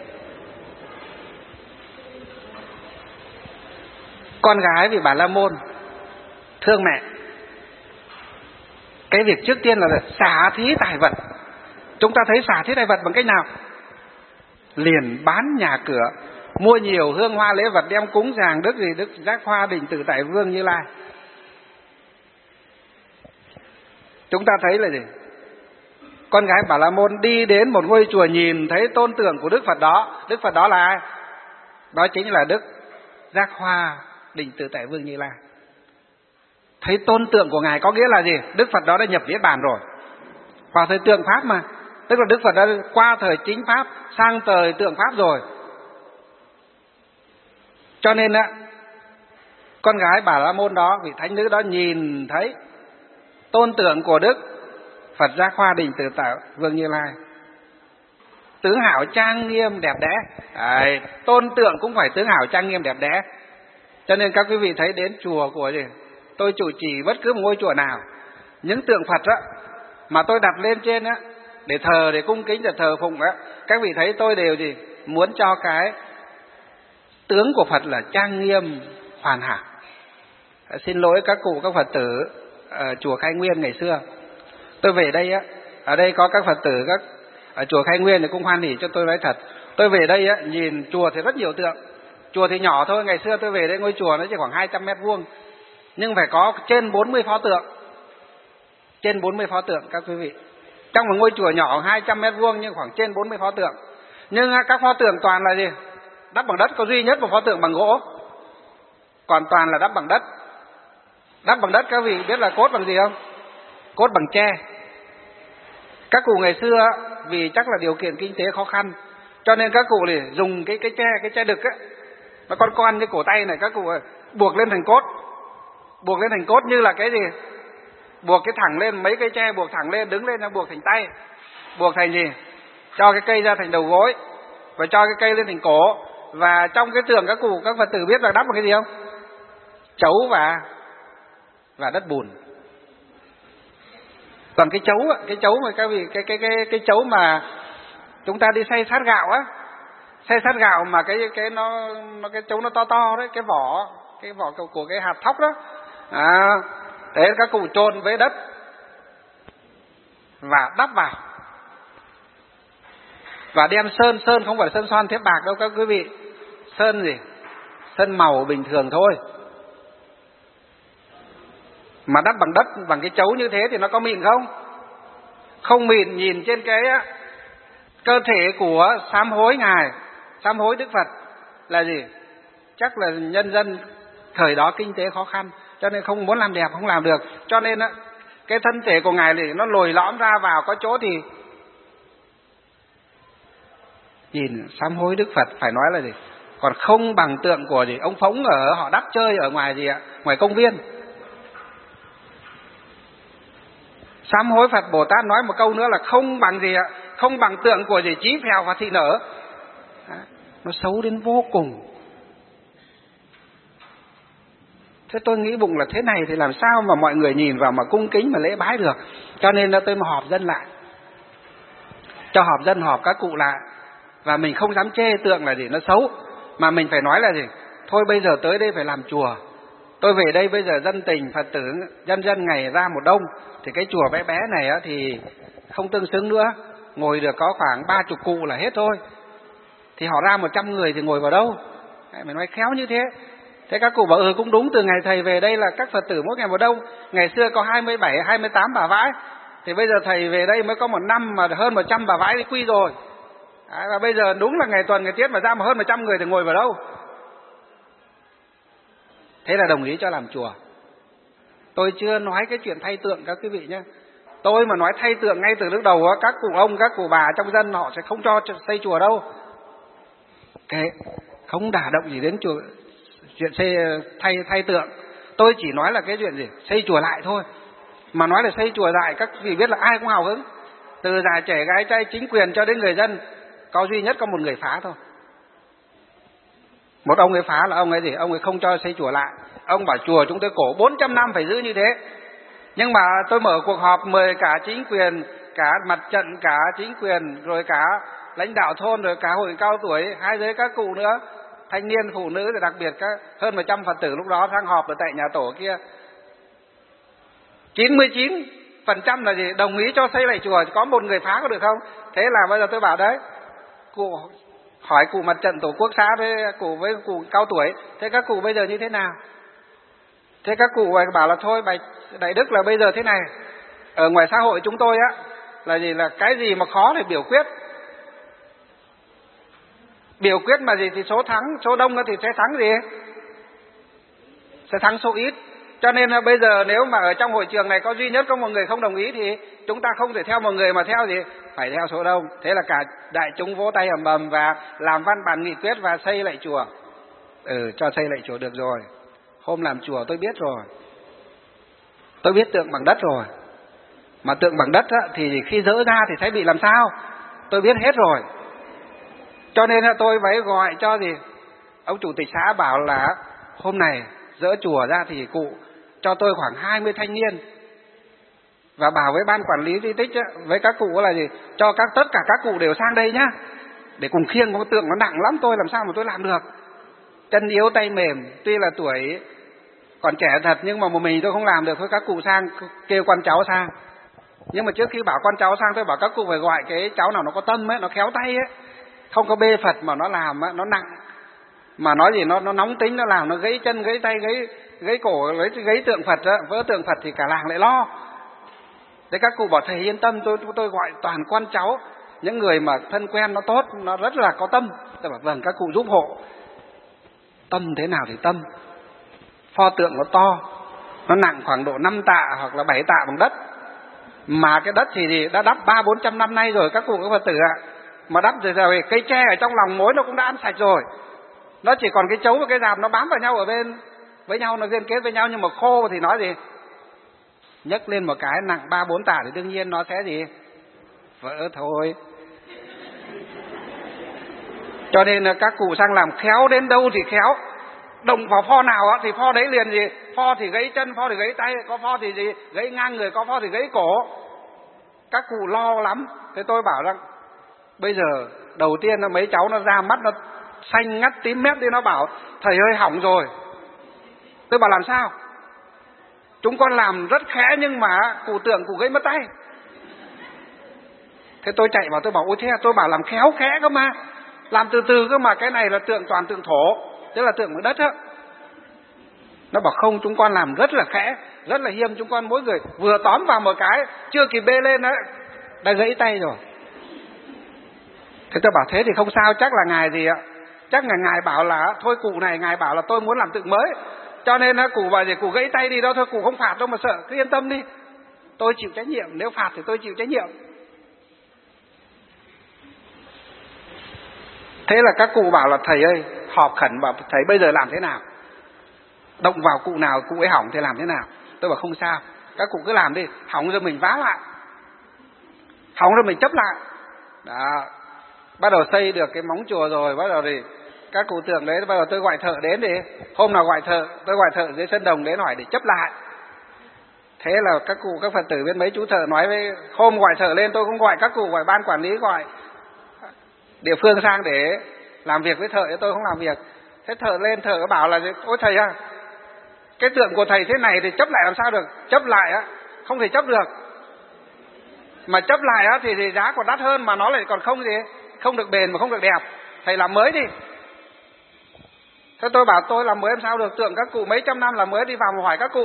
con gái vị Bà La Môn thương mẹ. Cái việc trước tiên là xả thí tài vật. Chúng ta thấy xả thí tài vật bằng cách nào? Liền bán nhà cửa, mua nhiều hương hoa lễ vật đem cúng dường Đức gì? Đức Giác Hoa Đình Tự Tại Vương Như Lai. Chúng ta thấy là gì? Con gái Bà La Môn đi đến một ngôi chùa, nhìn thấy tôn tượng của Đức Phật đó. Đức Phật đó là ai? Đó chính là Đức Giác Hoa Đình Tự Tại Vương Như Lai. Thấy tôn tượng của Ngài có nghĩa là gì? Đức Phật đó đã nhập Niết Bàn rồi, vào thời tượng Pháp mà. Tức là Đức Phật đã qua thời chính Pháp sang thời tượng Pháp rồi. Cho nên á, con gái Bà La Môn đó, vị thánh nữ đó nhìn thấy tôn tượng của Đức Phật Giác Hoa Đình Tự Tại Vương Như Lai, tướng hảo trang nghiêm đẹp đẽ. Đấy, tôn tượng cũng phải tướng hảo trang nghiêm đẹp đẽ. Cho nên các quý vị thấy đến chùa của gì? Tôi chủ trì bất cứ một ngôi chùa nào, những tượng Phật á mà tôi đặt lên trên á để thờ, để cung kính, để thờ phụng á, các vị thấy tôi đều gì? Muốn cho cái tướng của Phật là trang nghiêm hoàn hảo. Xin lỗi các cụ các Phật tử ở chùa Khai Nguyên ngày xưa, tôi về đây á, ở đây có các Phật tử các ở chùa Khai Nguyên thì cũng hoan hỉ cho tôi nói thật. Tôi về đây á, nhìn chùa thì rất nhiều tượng. Chùa thì nhỏ thôi, ngày xưa tôi về đây ngôi chùa nó chỉ khoảng hai trăm mét vuông, nhưng phải có trên bốn mươi pho tượng. Trên bốn mươi pho tượng các quý vị. Trong một ngôi chùa nhỏ hai trăm mét vuông nhưng khoảng trên bốn mươi pho tượng. Nhưng các pho tượng toàn là gì? Đắp bằng đất, có duy nhất một pho tượng bằng gỗ, còn toàn là đắp bằng đất. Đắp bằng đất các vị biết là cốt bằng gì không? Cốt bằng tre. Các cụ ngày xưa vì chắc là điều kiện kinh tế khó khăn, cho nên các cụ thì dùng cái cái tre, cái tre đực á, nó con con như cổ tay này, các cụ buộc lên thành cốt. Buộc lên thành cốt như là cái gì? Buộc cái thẳng lên, mấy cây tre buộc thẳng lên, đứng lên là buộc thành tay. Buộc thành gì? Cho cái cây ra thành đầu gối, và cho cái cây lên thành cổ. Và trong cái tượng các cụ, các Phật tử biết là đắp bằng cái gì không? Chấu và và đất bùn. Còn cái chấu, cái chấu mà các vị, cái cái cái cái chấu mà chúng ta đi xay sát gạo á, xay sát gạo mà cái cái nó nó cái chấu nó to to đấy, cái vỏ, cái vỏ của cái hạt thóc đó. À, Đấy, các cụ chôn với đất và đắp vào và đem sơn. Sơn không phải sơn son thép bạc đâu các quý vị. Sơn gì? Sơn màu bình thường thôi. Mà đắp bằng đất, bằng cái chấu như thế thì nó có mịn không? Không mịn. Nhìn trên cái cơ thể của sám hối Ngài, sám hối Đức Phật là gì? Chắc là nhân dân thời đó kinh tế khó khăn, cho nên không muốn làm đẹp, không làm được. Cho nên cái thân thể của Ngài thì nó lồi lõm ra, vào có chỗ thì nhìn sám hối Đức Phật phải nói là gì? Còn không bằng tượng của gì? Ông Phóng ở họ đắp chơi ở ngoài gì ạ? Ngoài công viên. Sám hối Phật Bồ Tát nói một câu nữa là không bằng gì ạ? Không bằng tượng của gì? Chí Phèo và Thị Nở. Nó xấu đến vô cùng. Thế tôi nghĩ bụng là thế này thì làm sao mà mọi người nhìn vào mà cung kính mà lễ bái được. Cho nên là tôi mà họp dân lại, cho họp dân họp các cụ lại. Và mình không dám chê tượng là gì nó xấu, mà mình phải nói là gì? Thôi bây giờ tới đây phải làm chùa. Tôi về đây bây giờ dân tình, Phật tử, dân dân ngày ra một đông, thì cái chùa bé bé này á, thì không tương xứng nữa. Ngồi được có khoảng ba chục cụ là hết thôi. Thì họ ra một trăm người thì ngồi vào đâu? Mình nói khéo như thế. Thế các cụ bảo ừ cũng đúng, từ ngày thầy về đây là các Phật tử mỗi ngày một đông. Ngày xưa có hai mươi bảy, hai mươi tám bà vãi, thì bây giờ thầy về đây mới có một năm mà hơn một trăm bà vãi đi quy rồi. Đấy, và bây giờ đúng là ngày tuần ngày tiết mà ra mà hơn một trăm người thì ngồi vào đâu? Thế là đồng ý cho làm chùa. Tôi chưa nói cái chuyện thay tượng các quý vị nhé. Tôi mà nói thay tượng ngay từ lúc đầu á, các cụ ông, các cụ bà trong dân họ sẽ không cho xây chùa đâu. Kệ, không đả động gì đến chùa, chuyện xây thay thay tượng. Tôi chỉ nói là cái chuyện gì? Xây chùa lại thôi. Mà nói là xây chùa lại, các vị biết là ai cũng hào hứng. Từ già trẻ gái trai, chính quyền cho đến người dân, có duy nhất có một người phá thôi. Một ông ấy phá là ông ấy gì? Ông ấy không cho xây chùa lại. Ông bảo chùa chúng tôi cổ bốn trăm năm phải giữ như thế. Nhưng mà tôi mở cuộc họp mời cả chính quyền, cả mặt trận, cả chính quyền, rồi cả lãnh đạo thôn, rồi cả hội cao tuổi, hai giới các cụ nữa, thanh niên, phụ nữ, rồi đặc biệt các hơn một trăm Phật tử lúc đó sang họp ở tại nhà tổ kia. chín mươi chín phần trăm là gì? Đồng ý cho xây lại chùa, có một người phá có được không? Thế là bây giờ tôi bảo đấy, cụ hỏi cụ mặt trận tổ quốc xã với cụ với cụ cao tuổi, thế các cụ bây giờ như thế nào? Thế các cụ bảo là thôi bạch đại đức là bây giờ thế này, ở ngoài xã hội chúng tôi á là gì, là cái gì mà khó thì biểu quyết. Biểu quyết mà gì thì số thắng, số đông thì sẽ thắng gì? Sẽ thắng số ít. Cho nên là bây giờ nếu mà ở trong hội trường này có duy nhất có một người không đồng ý thì chúng ta không thể theo một người mà theo gì? Phải theo số đông. Thế là cả đại chúng vỗ tay ầm ầm và làm văn bản nghị quyết và xây lại chùa. Ừ, cho xây lại chùa được rồi. Hôm làm chùa tôi biết rồi. Tôi biết tượng bằng đất rồi. Mà tượng bằng đất á, thì khi dỡ ra thì thấy bị làm sao? Tôi biết hết rồi. Cho nên là tôi phải gọi cho gì? Ông chủ tịch xã bảo là hôm này dỡ chùa ra thì cụ cho tôi khoảng hai mươi thanh niên, và bảo với ban quản lý di tích á, với các cụ là gì? Cho các tất cả các cụ đều sang đây nhá, để cùng khiêng một tượng nó nặng lắm, tôi làm sao mà tôi làm được. Chân yếu tay mềm, tuy là tuổi còn trẻ thật nhưng mà một mình tôi không làm được, thôi các cụ sang kêu con cháu sang. Nhưng mà trước khi bảo con cháu sang tôi bảo các cụ phải gọi cái cháu nào nó có tâm ấy, nó khéo tay ấy, không có bê Phật mà nó làm ấy, nó nặng. Mà nói gì nó nó nóng tính, nó làm nó gãy chân gãy tay gãy gãy cổ gãy, gãy tượng Phật đó, vỡ tượng Phật thì cả làng lại lo. Thế các cụ bảo thầy yên tâm, tôi tôi gọi toàn con cháu, những người mà thân quen nó tốt, nó rất là có tâm. Tôi bảo vâng các cụ giúp hộ. Tâm thế nào thì tâm. Pho tượng nó to, nó nặng khoảng độ năm tạ hoặc là bảy tạ bằng đất. Mà cái đất thì gì đã đắp ba bốn trăm năm nay rồi các cụ các Phật tử ạ. Mà đắp rồi rồi cây tre ở trong lòng mối nó cũng đã ăn sạch rồi. Nó chỉ còn cái chấu và cái rạp nó bám vào nhau ở bên với nhau, nó liên kết với nhau, nhưng mà khô thì nói gì? Nhấc lên một cái nặng ba bốn tạ thì đương nhiên nó sẽ gì? Vỡ thôi. Cho nên là các cụ sang làm khéo đến đâu thì khéo. Đồng vào pho nào thì pho đấy liền gì? Pho thì gãy chân, pho thì gãy tay, có pho thì gì? Gãy ngang người, có pho thì gãy cổ. Các cụ lo lắm. Thế tôi bảo rằng bây giờ đầu tiên là mấy cháu nó ra mắt nó xanh ngắt tím mét đi, nó bảo thầy ơi hỏng rồi. Tôi bảo làm sao? chúng con làm rất khẽ nhưng mà cụ tưởng cụ gãy mất tay. Thế tôi chạy vào tôi bảo ôi thế à, tôi bảo làm khéo khẽ cơ mà, làm từ từ cơ mà, cái này là tượng toàn tượng thổ, tức là tượng bằng đất á. Nó bảo không, chúng con làm rất là khẽ, rất là hiêm, chúng con mỗi người vừa tóm vào một cái, chưa kịp bê lên đó đã gãy tay rồi. Thế tôi bảo thế thì không sao, chắc là ngài gì ạ? Chắc là ngài bảo là thôi cụ này ngài bảo là tôi muốn làm tượng mới, cho nên cụ bảo gì cụ gãy tay đi đó thôi, cụ không phạt đâu mà sợ, cứ yên tâm đi, tôi chịu trách nhiệm, nếu phạt thì tôi chịu trách nhiệm. Thế là các cụ bảo là thầy ơi, họp khẩn bảo thầy bây giờ làm thế nào, động vào cụ nào cụ ấy hỏng thì làm thế nào. Tôi bảo không sao, các cụ cứ làm đi, hỏng rồi mình vá lại, hỏng rồi mình chấp lại. Đó, bắt đầu xây được cái móng chùa rồi, bắt đầu thì các cụ tượng đấy, bắt đầu tôi gọi thợ đến đi. Hôm nào gọi thợ, tôi gọi thợ dưới sân đồng đến hỏi để chấp lại. Thế là các cụ, các Phật tử bên mấy chú thợ nói với, hôm gọi thợ lên tôi cũng gọi các cụ, gọi ban quản lý, gọi địa phương sang để làm việc với thợ, tôi không làm việc. Thế thợ lên, thợ bảo là ôi thầy à, cái tượng của thầy thế này thì chấp lại làm sao được, chấp lại á không thể chấp được, mà chấp lại á thì, thì giá còn đắt hơn, mà nó lại còn không gì, không được bền mà không được đẹp, thầy làm mới đi. Thế tôi bảo tôi làm mới làm sao được, tượng các cụ mấy trăm năm làm mới, đi vào mà hỏi các cụ.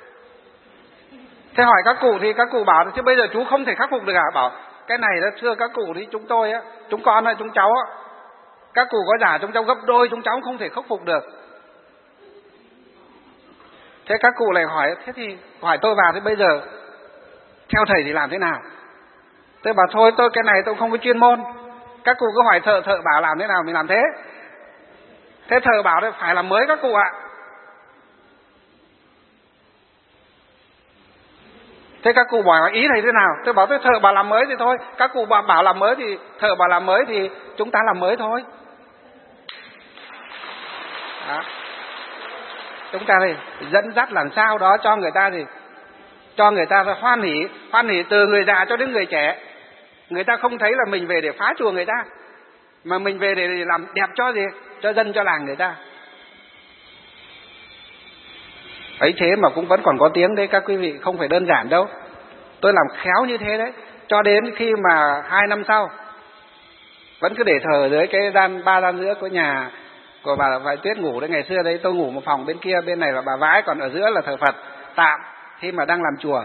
Thế hỏi các cụ thì các cụ bảo chứ bây giờ chú không thể khắc phục được à? Bảo cái này đó thưa các cụ thì chúng tôi á, chúng con á, chúng cháu á, các cụ có giả chúng cháu gấp đôi, chúng cháu không thể khắc phục được. Thế các cụ lại hỏi, thế thì hỏi tôi vào, thế bây giờ theo thầy thì làm thế nào? Tôi bảo thôi tôi cái này tôi không có chuyên môn, các cụ cứ hỏi thợ, thợ bảo làm thế nào mình làm thế. Thế thợ bảo đấy phải làm mới các cụ ạ. Thế các cụ hỏi ý thầy thế nào? Tôi bảo tôi thợ bảo làm mới thì thôi, các cụ bảo, bảo làm mới thì thợ bảo làm mới thì chúng ta làm mới thôi. Đó. Chúng ta thì dẫn dắt làm sao đó cho người ta gì, cho người ta hoan hỉ, hoan hỉ từ người già cho đến người trẻ. Người ta không thấy là mình về để phá chùa người ta, mà mình về để làm đẹp cho gì, cho dân cho làng người ta. Ấy thế mà cũng vẫn còn có tiếng đấy các quý vị, không phải đơn giản đâu. Tôi làm khéo như thế đấy, cho đến khi mà hai năm sau vẫn cứ để thờ dưới cái gian ba gian giữa của nhà của bà Vải Tuyết ngủ đấy. Ngày xưa đấy tôi ngủ một phòng bên kia, bên này là bà Vãi, còn ở giữa là thờ Phật tạm khi mà đang làm chùa.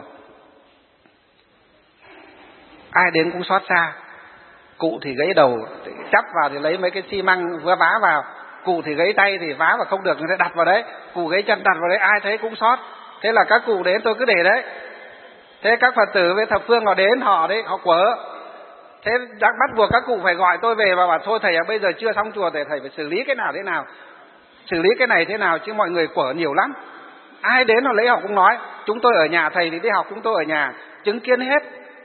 Ai đến cũng xót xa. Cụ thì gãy đầu, chắp vào thì lấy mấy cái xi măng vừa vá vào. Cụ thì gãy tay thì vá vào không được, người ta đặt vào đấy. Cụ gãy chân đặt vào đấy, ai thấy cũng xót. Thế là các cụ đến tôi cứ để đấy. Thế các Phật tử với thập phương họ đến, họ đấy, họ quở. Thế bắt buộc các cụ phải gọi tôi về và bảo thôi thầy à, bây giờ chưa xong chùa thì thầy phải xử lý cái nào thế nào, xử lý cái này thế nào, chứ mọi người quở nhiều lắm. Ai đến họ lấy họ cũng nói, chúng tôi ở nhà, thầy thì đi học, chúng tôi ở nhà, chứng kiến hết.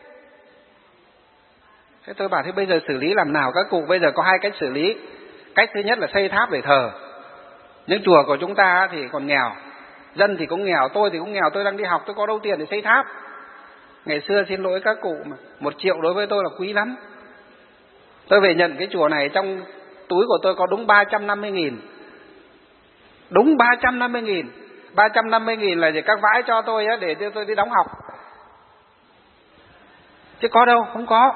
Thế tôi bảo thế bây giờ xử lý làm nào các cụ? Bây giờ có hai cách xử lý. Cách thứ nhất là xây tháp để thờ. Những chùa của chúng ta thì còn nghèo, dân thì cũng nghèo, tôi thì cũng nghèo, tôi đang đi học, tôi có đâu tiền để xây tháp. Ngày xưa xin lỗi các cụ mà một triệu đối với tôi là quý lắm. Tôi về nhận cái chùa này, trong túi của tôi có đúng ba trăm năm mươi nghìn. Đúng ba trăm năm mươi nghìn. ba trăm năm mươi nghìn là để các vãi cho tôi á, để tôi đi đóng học. Chứ có đâu, không có.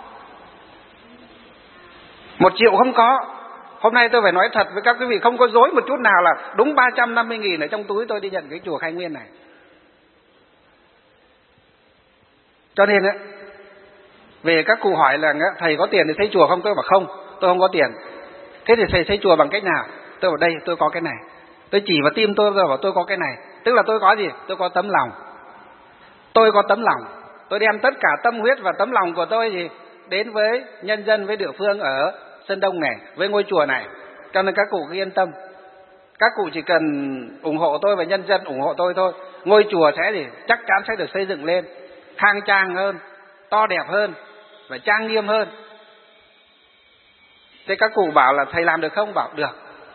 Một triệu không có. Hôm nay tôi phải nói thật với các quý vị, không có dối một chút nào, là đúng ba trăm năm mươi nghìn ở trong túi tôi đi nhận cái chùa Khai Nguyên này. Cho nên á, về các cụ hỏi là thầy có tiền để xây chùa không? Tôi bảo không, tôi không có tiền. Thế thì thầy xây chùa bằng cách nào? Tôi bảo đây, tôi có cái này. Tôi chỉ vào tim tôi, tôi bảo tôi có cái này. Tức là tôi có gì? Tôi có tấm lòng. Tôi có tấm lòng. Tôi đem tất cả tâm huyết và tấm lòng của tôi gì đến với nhân dân, với địa phương ở Sơn Đông này, với ngôi chùa này. Cho nên các cụ cứ yên tâm. Các cụ chỉ cần ủng hộ tôi và nhân dân ủng hộ tôi thôi. Ngôi chùa sẽ gì? Chắc chắn sẽ được xây dựng lên khang trang hơn, to đẹp hơn và trang nghiêm hơn. Thế các cụ bảo là thầy làm được không? Bảo được.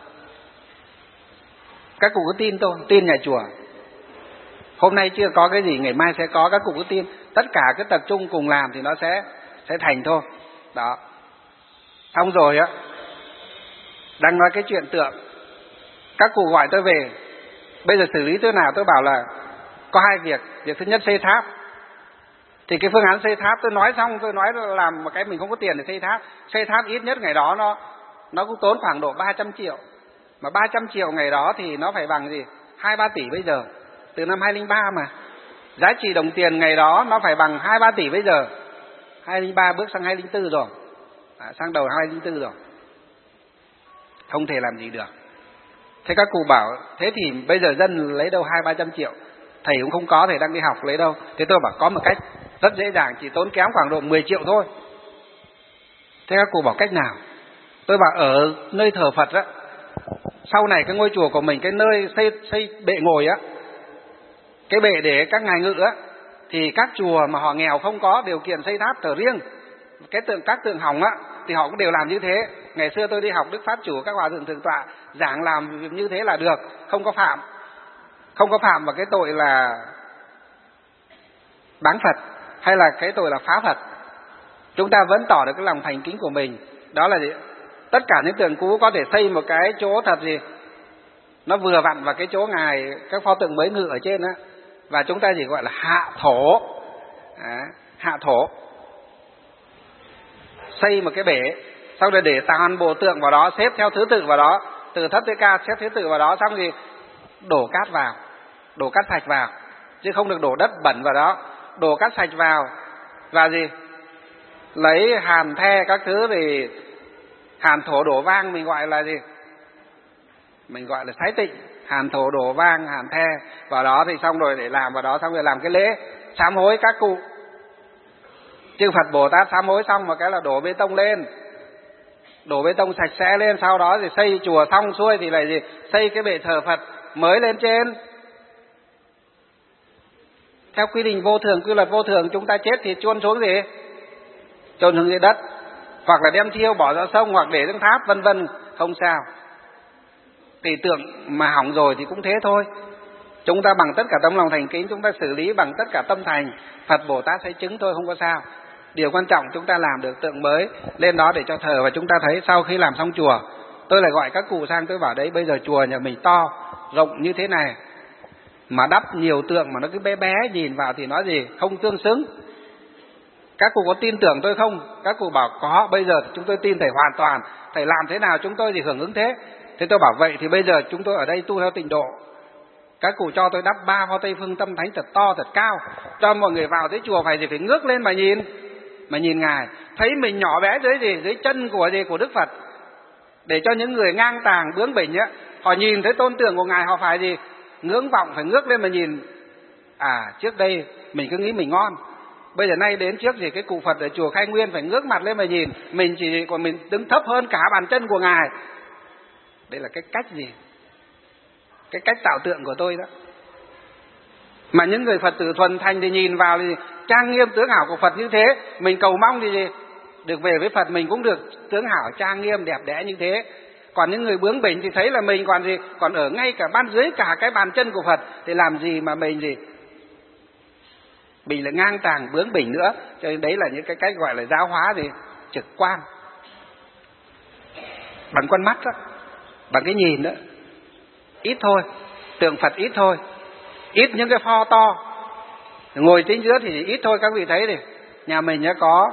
Các cụ cứ tin tôi, tin nhà chùa. Hôm nay chưa có cái gì, ngày mai sẽ có, các cụ cứ tin. Tất cả cứ tập trung cùng làm thì nó sẽ sẽ thành thôi. Đó. Xong rồi á, đang nói cái chuyện tượng, các cụ gọi tôi về, bây giờ xử lý thế nào? Tôi bảo là có hai việc. Việc thứ nhất xây tháp. Thì cái phương án xây tháp tôi nói xong, tôi nói là làm một cái mình không có tiền để xây tháp. Xây tháp ít nhất ngày đó nó nó cũng tốn khoảng độ ba trăm triệu. Mà ba trăm triệu ngày đó thì nó phải bằng gì? hai ba tỷ bây giờ. Từ năm hai không không ba mà. Giá trị đồng tiền ngày đó nó phải bằng hai ba tỷ bây giờ. hai không không ba bước sang hai không không bốn rồi. À, sang đầu hai không không bốn rồi. Không thể làm gì được. Thế các cụ bảo, thế thì bây giờ dân lấy đâu hai ba trăm triệu? Thầy cũng không có, thầy đang đi học lấy đâu? Thế tôi bảo có một cách rất dễ dàng, chỉ tốn kém khoảng độ mười triệu thôi. Thế các cụ bảo cách nào? Tôi bảo ở nơi thờ Phật á, sau này cái ngôi chùa của mình, cái nơi xây xây bệ ngồi á, cái bệ để các ngài ngự á, thì các chùa mà họ nghèo không có điều kiện xây tháp thờ riêng, cái tượng các tượng hỏng á, thì họ cũng đều làm như thế. Ngày xưa tôi đi học Đức Pháp Chủ, các hòa thượng thượng tọa giảng làm như thế là được, không có phạm, không có phạm vào cái tội là bán Phật hay là cái tội là phá Phật. Chúng ta vẫn tỏ được cái lòng thành kính của mình. Đó là gì? Tất cả những tượng cũ có thể xây một cái chỗ thật gì nó vừa vặn vào cái chỗ ngài, các pho tượng mới ngự ở trên á, và chúng ta chỉ gọi là hạ thổ. À, hạ thổ, xây một cái bể, sau đó để toàn bộ tượng vào đó, xếp theo thứ tự vào đó, từ thấp tới cao xếp thứ tự vào đó, xong thì đổ cát vào, đổ cát sạch vào, chứ không được đổ đất bẩn vào đó. Đổ cát sạch vào và gì, lấy hàn the các thứ, thì hàn thổ đổ vang mình gọi là gì, mình gọi là sái tịnh. Hàn thổ đổ vang, hàn the vào đó, thì xong rồi để làm vào đó, xong rồi làm cái lễ sám hối các cụ. Chư Phật Bồ Tát sám hối xong một cái là đổ bê tông lên, đổ bê tông sạch sẽ lên, sau đó thì xây chùa xong xuôi thì lại gì, xây cái bệ thờ Phật mới lên trên. Theo quy định vô thường, quy luật vô thường, chúng ta chết thì chôn xuống gì? Chôn xuống dưới đất, hoặc là đem thiêu bỏ ra sông, hoặc để trong tháp, vân vân, không sao. Tỷ tượng mà hỏng rồi thì cũng thế thôi. Chúng ta bằng tất cả tấm lòng thành kính, chúng ta xử lý bằng tất cả tâm thành, Phật Bồ Tát sẽ chứng thôi, không có sao. Điều quan trọng chúng ta làm được tượng mới lên đó để cho thờ. Và chúng ta thấy sau khi làm xong chùa, tôi lại gọi các cụ sang, tôi bảo đấy, bây giờ chùa nhà mình to, rộng như thế này, mà đắp nhiều tượng mà nó cứ bé bé, nhìn vào thì nói gì, không tương xứng. Các cụ có tin tưởng tôi không? Các cụ bảo có, bây giờ chúng tôi tin thầy hoàn toàn, thầy làm thế nào chúng tôi thì hưởng ứng thế. Thế tôi bảo vậy thì bây giờ chúng tôi ở đây tu theo tịnh độ. Các cụ cho tôi đắp ba pho Tây Phương Tâm Thánh thật to, thật cao, cho mọi người vào tới chùa phải gì, phải ngước lên mà nhìn, mà nhìn ngài, thấy mình nhỏ bé dưới gì, dưới chân của gì, của Đức Phật, để cho những người ngang tàng bướng bỉnh á, họ nhìn thấy tôn tượng của ngài, họ phải gì, ngưỡng vọng, phải ngước lên mà nhìn. À, trước đây mình cứ nghĩ mình ngon, bây giờ nay đến trước gì cái cụ Phật ở chùa Khai Nguyên phải ngước mặt lên mà nhìn, mình chỉ còn mình đứng thấp hơn cả bàn chân của ngài. Đây là cái cách gì, cái cách tạo tượng của tôi đó. Mà những người Phật tử thuần thành thì nhìn vào thì trang nghiêm tướng hảo của Phật như thế, mình cầu mong thì gì, được về với Phật mình cũng được tướng hảo trang nghiêm đẹp đẽ như thế. Còn những người bướng bỉnh thì thấy là mình còn gì, còn ở ngay cả ban dưới cả cái bàn chân của Phật, thì làm gì mà mình gì, mình lại ngang tàng bướng bỉnh nữa. Cho nên đấy là những cái cách gọi là giáo hóa gì, trực quan, bằng con mắt đó, bằng cái nhìn đó. Ít thôi, tượng Phật ít thôi, ít những cái pho to, ngồi chính giữa thì ít thôi. Các vị thấy đi, nhà mình đã có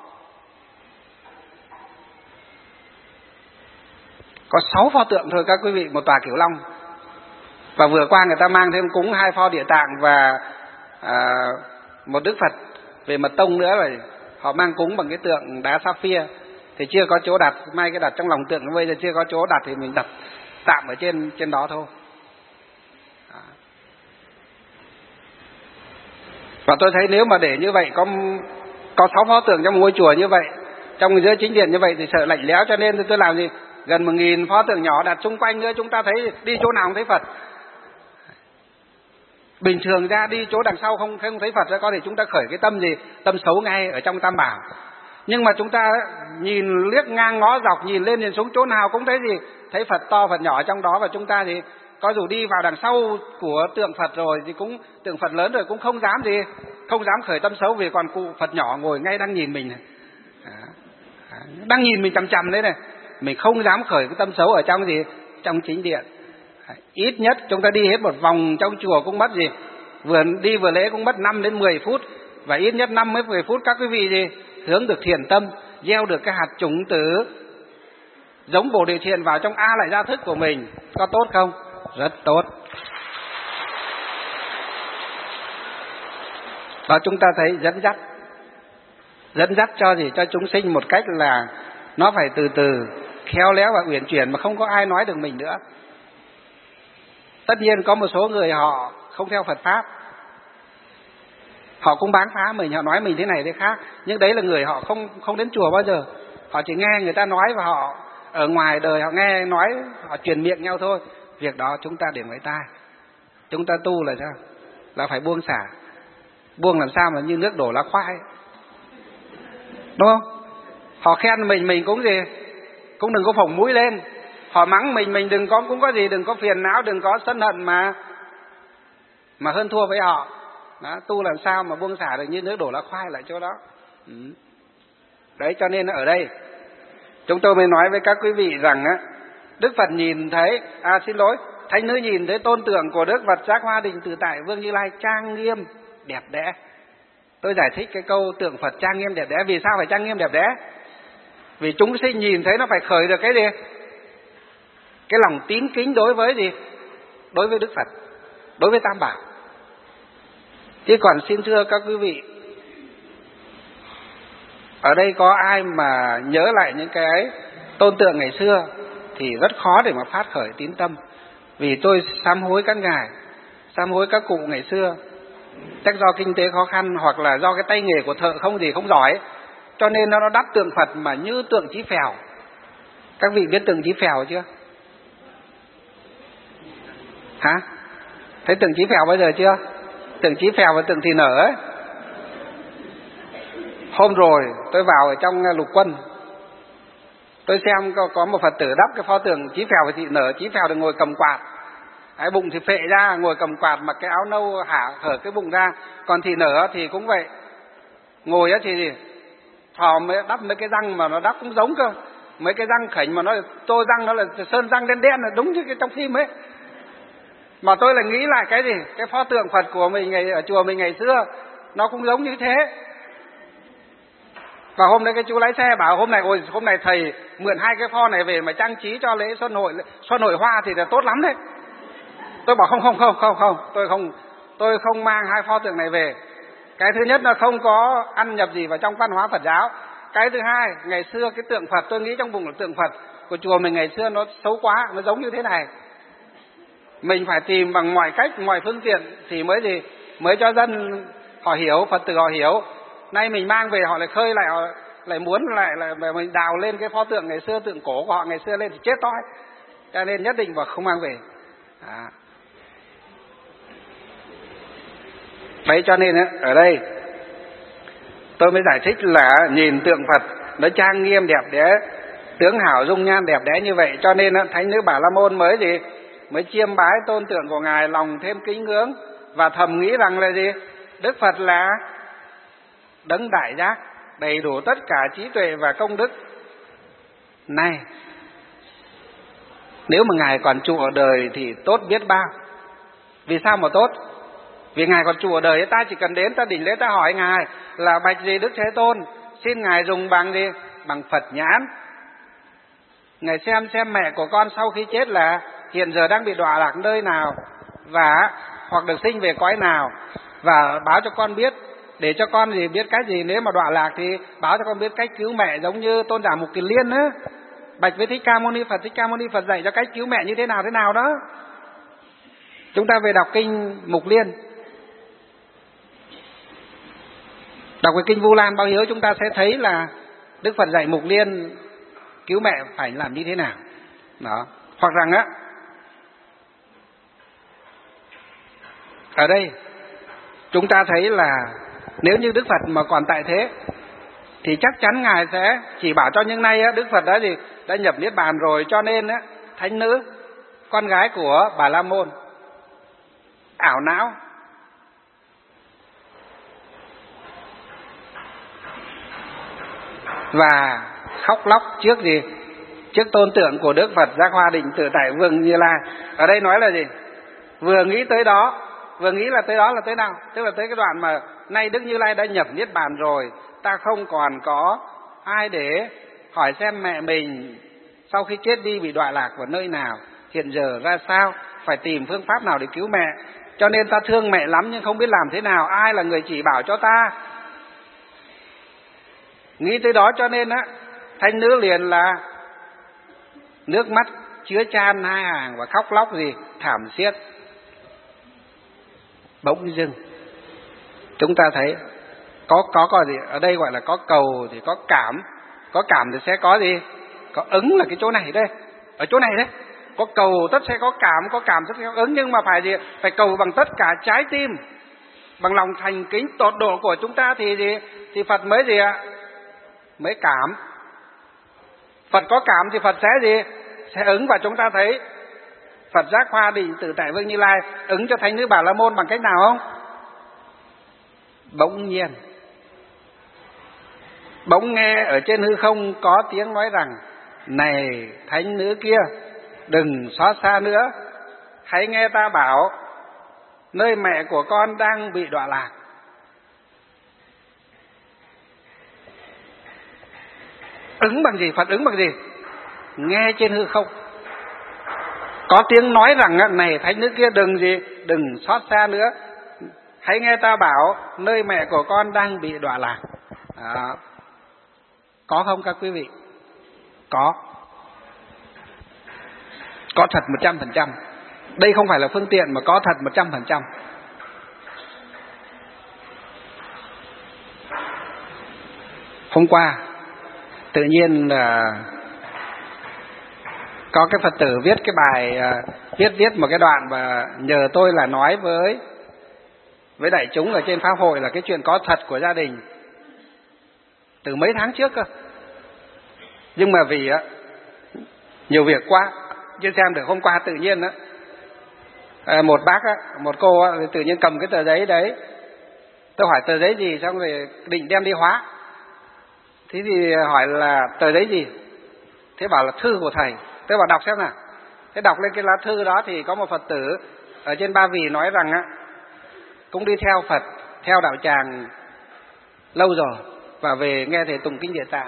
có sáu pho tượng thôi các quý vị, một tòa Kiểu Long. Và vừa qua người ta mang thêm cúng hai pho Địa Tạng và à, một Đức Phật về Mật Tông nữa, rồi họ mang cúng bằng cái tượng đá sapphire. Thì chưa có chỗ đặt, may cái đặt trong lòng tượng, bây giờ chưa có chỗ đặt thì mình đặt tạm ở trên trên đó thôi. Và tôi thấy nếu mà để như vậy, có có sáu pho tượng trong một ngôi chùa như vậy, trong giữa chính điện như vậy thì sợ lạnh lẽo, cho nên tôi làm gì, gần một nghìn pho tượng nhỏ đặt xung quanh nữa, chúng ta thấy đi chỗ nào không thấy Phật. Bình thường ra đi chỗ đằng sau không không thấy Phật ra, có thể chúng ta khởi cái tâm gì, tâm xấu ngay ở trong Tam Bảo. Nhưng mà chúng ta nhìn liếc ngang ngó dọc, nhìn lên nhìn xuống chỗ nào cũng thấy gì, thấy Phật to Phật nhỏ trong đó. Và chúng ta thì có dù đi vào đằng sau của tượng Phật rồi thì cũng tượng Phật lớn rồi cũng không dám gì, không dám khởi tâm xấu, vì còn cụ Phật nhỏ ngồi ngay đang nhìn mình này, đang nhìn mình chằm chằm đấy này, mình không dám khởi cái tâm xấu ở trong gì, trong chính điện. Ít nhất chúng ta đi hết một vòng trong chùa cũng mất gì, vừa đi vừa lễ cũng mất năm đến mười phút, và ít nhất năm đến mười phút các quý vị gì hướng được thiện tâm, gieo được cái hạt chủng tử giống Bồ Đề Thiện vào trong A Lại Gia thức của mình. Có tốt không? Rất tốt. Và chúng ta thấy dẫn dắt dẫn dắt cho gì cho chúng sinh một cách là nó phải từ từ, khéo léo và uyển chuyển, mà không có ai nói được mình nữa. Tất nhiên có một số người họ không theo Phật pháp, họ cũng bán phá mình, họ nói mình thế này thế khác, nhưng đấy là người họ không không đến chùa bao giờ, họ chỉ nghe người ta nói và họ ở ngoài đời họ nghe nói, họ truyền miệng nhau thôi. Việc đó chúng ta để ngoài tai. Chúng ta tu là sao? Là phải buông xả. Buông làm sao mà như nước đổ lá khoai, đúng không? Họ khen mình, mình cũng gì cũng đừng có phồng mũi lên. Họ mắng mình, mình đừng có cũng có gì đừng có phiền não, đừng có sân hận mà mà hơn thua với họ. Đó, tu làm sao mà buông xả được như nước đổ lá khoai lại chỗ đó. Ừ. Đấy, cho nên ở đây chúng tôi mới nói với các quý vị rằng á, Đức Phật nhìn thấy, à xin lỗi, thánh nữ nhìn thấy tôn tượng của Đức Phật Giác Hoa Định Tự Tại Vương Như Lai trang nghiêm đẹp đẽ. Tôi giải thích cái câu tượng Phật trang nghiêm đẹp đẽ. Vì sao phải trang nghiêm đẹp đẽ? Vì chúng sinh nhìn thấy nó phải khởi được cái gì? Cái lòng tín kính đối với gì? Đối với Đức Phật, đối với Tam Bảo. Chứ còn xin thưa các quý vị, ở đây có ai mà nhớ lại những cái tôn tượng ngày xưa thì rất khó để mà phát khởi tín tâm. Vì tôi sám hối các ngài, sám hối các cụ ngày xưa, chắc do kinh tế khó khăn hoặc là do cái tay nghề của thợ không gì không giỏi, cho nên nó đắp tượng Phật mà như tượng Chí Phèo. Các vị biết tượng Chí Phèo chưa? Hả? Thấy tượng Chí Phèo bây giờ chưa? Tượng Chí Phèo và tượng Thị Nở ấy. Hôm rồi tôi vào ở trong lục quân, tôi xem có, có một Phật tử đắp cái pho tượng Chí Phèo và Thị Nở. Chí Phèo thì ngồi cầm quạt, cái bụng thì phệ ra, ngồi cầm quạt, mặc cái áo nâu hả hở cái bụng ra. Còn Thị Nở thì cũng vậy, ngồi á thì gì thò mới đắp mấy cái răng mà nó đắp cũng giống cơ, mấy cái răng khỉnh mà nó tô răng nó là sơn răng đen đen, là đúng như cái trong phim ấy. Mà tôi lại nghĩ lại cái gì, cái pho tượng Phật của mình ngày ở chùa mình ngày xưa nó cũng giống như thế. Và hôm nay cái chú lái xe bảo hôm nay ôi hôm nay thầy mượn hai cái pho này về mà trang trí cho lễ xuân hội xuân hội hoa thì là tốt lắm đấy. Tôi bảo không không không không không, tôi không tôi không mang hai pho tượng này về. Cái thứ nhất là không có ăn nhập gì vào trong văn hóa Phật giáo. Cái thứ hai, ngày xưa cái tượng Phật tôi nghĩ trong bụng là tượng Phật của chùa mình ngày xưa nó xấu quá, nó giống như thế này. Mình phải tìm bằng mọi cách, mọi phương tiện thì mới gì mới cho dân họ hiểu, Phật tử họ hiểu. Nay mình mang về họ lại khơi lại, họ lại muốn lại lại mình đào lên cái pho tượng ngày xưa, tượng cổ của họ ngày xưa lên thì chết toi. Cho nên nhất định và không mang về. À. Đấy, cho nên ở đây tôi mới giải thích là nhìn tượng Phật nó trang nghiêm đẹp đẽ, tướng hảo dung nhan đẹp đẽ như vậy, cho nên thánh nữ Bà La Môn mới gì mới chiêm bái tôn tượng của ngài, lòng thêm kính ngưỡng và thầm nghĩ rằng là gì Đức Phật là đấng đại giác, đầy đủ tất cả trí tuệ và công đức. Này, nếu mà ngài còn trụ ở đời thì tốt biết bao. Vì sao mà tốt? Vì ngài còn trụ ở đời, ta chỉ cần đến ta đỉnh lễ ta hỏi ngài là bạch gì Đức Thế Tôn, xin ngài dùng bằng gì? Bằng Phật nhãn. Ngài xem xem mẹ của con sau khi chết là hiện giờ đang bị đọa lạc nơi nào, và hoặc được sinh về cõi nào, và báo cho con biết, để cho con gì biết cách gì. Nếu mà đọa lạc thì báo cho con biết cách cứu mẹ, giống như tôn giả Mục Kiền Liên á, bạch với Thích Ca Mâu Ni Phật, Thích Ca Mâu Ni Phật dạy cho cách cứu mẹ như thế nào thế nào đó. Chúng ta về đọc kinh Mục Liên, đọc cái kinh Vu Lan Báo Hiếu, chúng ta sẽ thấy là Đức Phật dạy Mục Liên cứu mẹ phải làm như thế nào đó. Hoặc rằng á, ở đây chúng ta thấy là nếu như Đức Phật mà còn tại thế thì chắc chắn ngài sẽ chỉ bảo cho, những nay á, Đức Phật đã gì đã nhập niết bàn rồi, cho nên á, thánh nữ con gái của Bà La Môn ảo não, và khóc lóc trước gì trước tôn tượng của Đức Phật Giác Hoa Định Tự Tại Vương Như Lai. Ở đây nói là gì? Vừa nghĩ tới đó vừa nghĩ là tới đó là tới nào? Tức là tới cái đoạn mà nay Đức Như Lai đã nhập niết bàn rồi, ta không còn có ai để hỏi xem mẹ mình sau khi chết đi bị đọa lạc vào nơi nào, hiện giờ ra sao, phải tìm phương pháp nào để cứu mẹ. Cho nên ta thương mẹ lắm nhưng không biết làm thế nào, ai là người chỉ bảo cho ta. Nghĩ tới đó cho nên á, thánh nữ liền là nước mắt chứa chan hai hàng và khóc lóc gì thảm thiết. Bỗng dưng chúng ta thấy có có có gì ở đây gọi là có cầu thì có cảm, có cảm thì sẽ có gì, có ứng là cái chỗ này đây, ở chỗ này đấy, có cầu tất sẽ có cảm, có cảm tất sẽ có ứng, nhưng mà phải gì, phải cầu bằng tất cả trái tim, bằng lòng thành kính tột độ của chúng ta thì gì, thì Phật mới gì ạ, mới cảm. Phật có cảm thì Phật sẽ gì, sẽ ứng. Và chúng ta thấy Phật giác Hoa Định Tự Tại Vương Như Lai ứng cho thánh nữ Bà La Môn bằng cách nào không? Bỗng nhiên, bỗng nghe ở trên hư không có tiếng nói rằng: này thánh nữ kia, đừng xót xa nữa, hãy nghe ta bảo, nơi mẹ của con đang bị đọa lạc. Ứng bằng gì? Phật ứng bằng gì? Nghe trên hư không có tiếng nói rằng: này thánh nữ kia, đừng gì, đừng xót xa nữa, hãy nghe ta bảo, nơi mẹ của con đang bị đọa lạc. Đó. Có không các quý vị? Có. Có thật một trăm phần trăm. Đây không phải là phương tiện mà có thật một trăm phần trăm. Hôm qua tự nhiên là có cái Phật tử viết cái bài, viết viết một cái đoạn và nhờ tôi là nói với với đại chúng ở trên pháp hội là cái chuyện có thật của gia đình từ mấy tháng trước cơ. Nhưng mà vì á nhiều việc quá, chưa xem được. Hôm qua tự nhiên á, một bác á, một cô á, tự nhiên cầm cái tờ giấy đấy. Tôi hỏi tờ giấy gì, xong rồi định đem đi hóa. Thế thì hỏi là tờ giấy gì? Thế bảo là thư của thầy. Tôi bảo đọc xem nào. Thế đọc lên cái lá thư đó thì có một Phật tử ở trên Ba Vì nói rằng á, cũng đi theo Phật, theo đạo tràng lâu rồi và về nghe thầy tụng kinh Địa Tạng.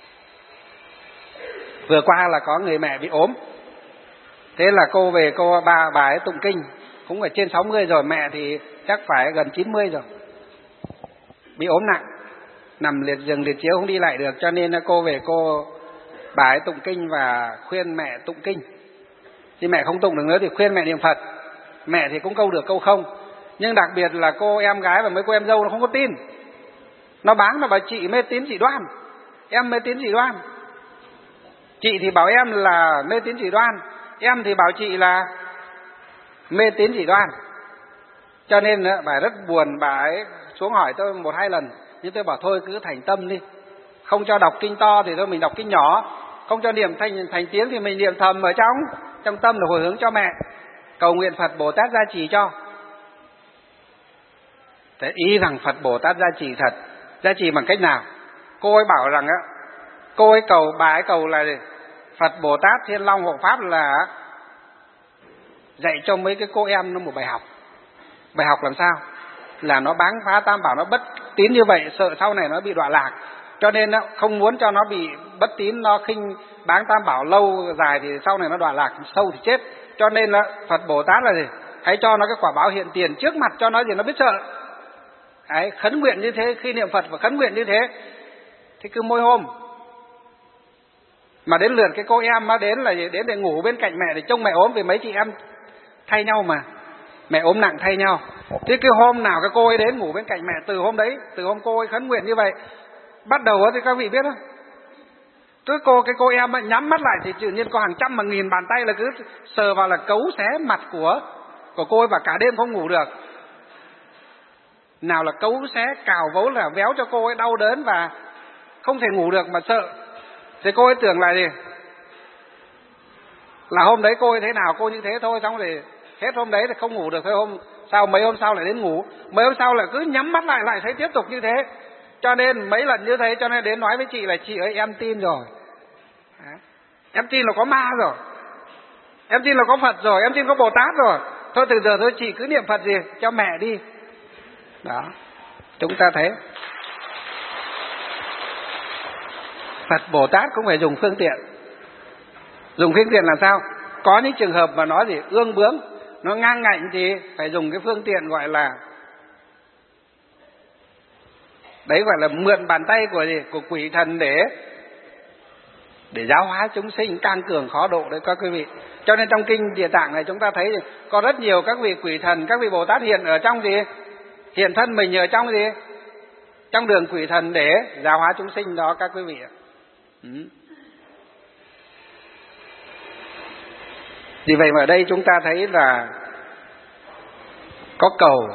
Vừa qua là có người mẹ bị ốm, thế là cô về cô ba bà ấy tụng kinh, cũng ở trên sáu mươi rồi, mẹ thì chắc phải gần chín mươi rồi, bị ốm nặng, nằm liệt giường liệt chiếu không đi lại được, cho nên cô về cô bà ấy tụng kinh và khuyên mẹ tụng kinh. Thì mẹ không tụng được nữa thì khuyên mẹ niệm Phật. Mẹ thì cũng câu được câu không, nhưng đặc biệt là cô em gái và mấy cô em dâu nó không có tin. Nó bán, nó bảo chị mê tín dị đoan, em mê tín dị đoan. Chị thì bảo em là mê tín dị đoan, em thì bảo chị là mê tín dị đoan. Cho nên bà ấy rất buồn, bà ấy xuống hỏi tôi một hai lần, nhưng tôi bảo thôi cứ thành tâm đi, không cho đọc kinh to thì thôi mình đọc kinh nhỏ, không cho niệm thành thành tiếng thì mình niệm thầm ở trong trong tâm để hồi hướng cho mẹ, cầu nguyện Phật Bồ Tát gia trì cho. Thế ý rằng Phật Bồ Tát gia trì thật, gia trì bằng cách nào? Cô ấy bảo rằng á, cô ấy cầu, bà ấy cầu là Phật Bồ Tát Thiên Long Hộ Pháp là dạy cho mấy cái cô em nó một bài học. Bài học làm sao? Là nó báng phá tam bảo, nó bất tín như vậy, sợ sau này nó bị đọa lạc, cho nên nó không muốn cho nó bị bất tín, nó khinh báng tam bảo lâu dài thì sau này nó đọa lạc sâu thì chết. Cho nên là Phật Bồ Tát là gì? Hãy cho nó cái quả báo hiện tiền trước mặt cho nó gì nó biết sợ. Đấy, khấn nguyện như thế, khi niệm Phật và khấn nguyện như thế thì cứ mỗi hôm mà đến lượt cái cô em nó đến là đến để ngủ bên cạnh mẹ để trông mẹ ốm, vì mấy chị em thay nhau mà, mẹ ốm nặng thay nhau. Thế cái hôm nào cái cô ấy đến ngủ bên cạnh mẹ, từ hôm đấy, từ hôm cô ấy khấn nguyện như vậy, bắt đầu thì các vị biết không, cứ cô cái cô em ấy nhắm mắt lại thì tự nhiên có hàng trăm mà nghìn bàn tay là cứ sờ vào là cấu xé mặt của của cô ấy, và cả đêm không ngủ được. Nào là cấu xé cào vấu là véo cho cô ấy đau đớn và không thể ngủ được mà sợ. Thì cô ấy tưởng là gì, là hôm đấy cô ấy thế nào cô như thế thôi, xong rồi hết hôm đấy thì không ngủ được thôi, hôm sau mấy hôm sau lại đến ngủ, mấy hôm sau lại cứ nhắm mắt lại lại thấy tiếp tục như thế. Cho nên mấy lần như thế, cho nên đến nói với chị là chị ơi em tin rồi, em tin là có ma rồi, em tin là có Phật rồi, em tin có Bồ Tát rồi, thôi từ giờ thôi chị cứ niệm Phật gì cho mẹ đi. Đó, chúng ta thấy Phật Bồ Tát cũng phải dùng phương tiện. Dùng phương tiện là sao? Có những trường hợp mà nó gì ương bướng, nó ngang ngạnh thì phải dùng cái phương tiện gọi là, đấy gọi là mượn bàn tay của gì của quỷ thần để để giáo hóa chúng sinh, can cường khó độ đấy các quý vị. Cho nên trong kinh Địa Tạng này chúng ta thấy có rất nhiều các vị quỷ thần, các vị Bồ Tát hiện ở trong gì, hiện thân mình ở trong gì, trong đường quỷ thần để giáo hóa chúng sinh đó các quý vị ạ. Ừ. Vì vậy mà ở đây chúng ta thấy là có cầu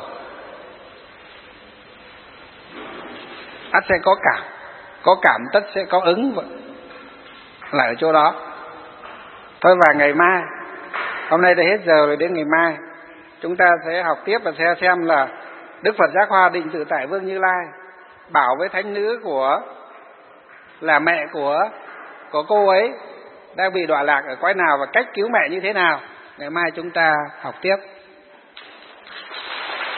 ắt sẽ có cảm, có cảm tất sẽ có ứng, là ở chỗ đó. Thôi và ngày mai, hôm nay đã hết giờ rồi, đến ngày mai chúng ta sẽ học tiếp và sẽ xem là Đức Phật Giác Hoa Định Tự Tại Vương Như Lai bảo với thánh nữ của là mẹ của của cô ấy đang bị đọa lạc ở cõi nào và cách cứu mẹ như thế nào. Ngày mai chúng ta học tiếp.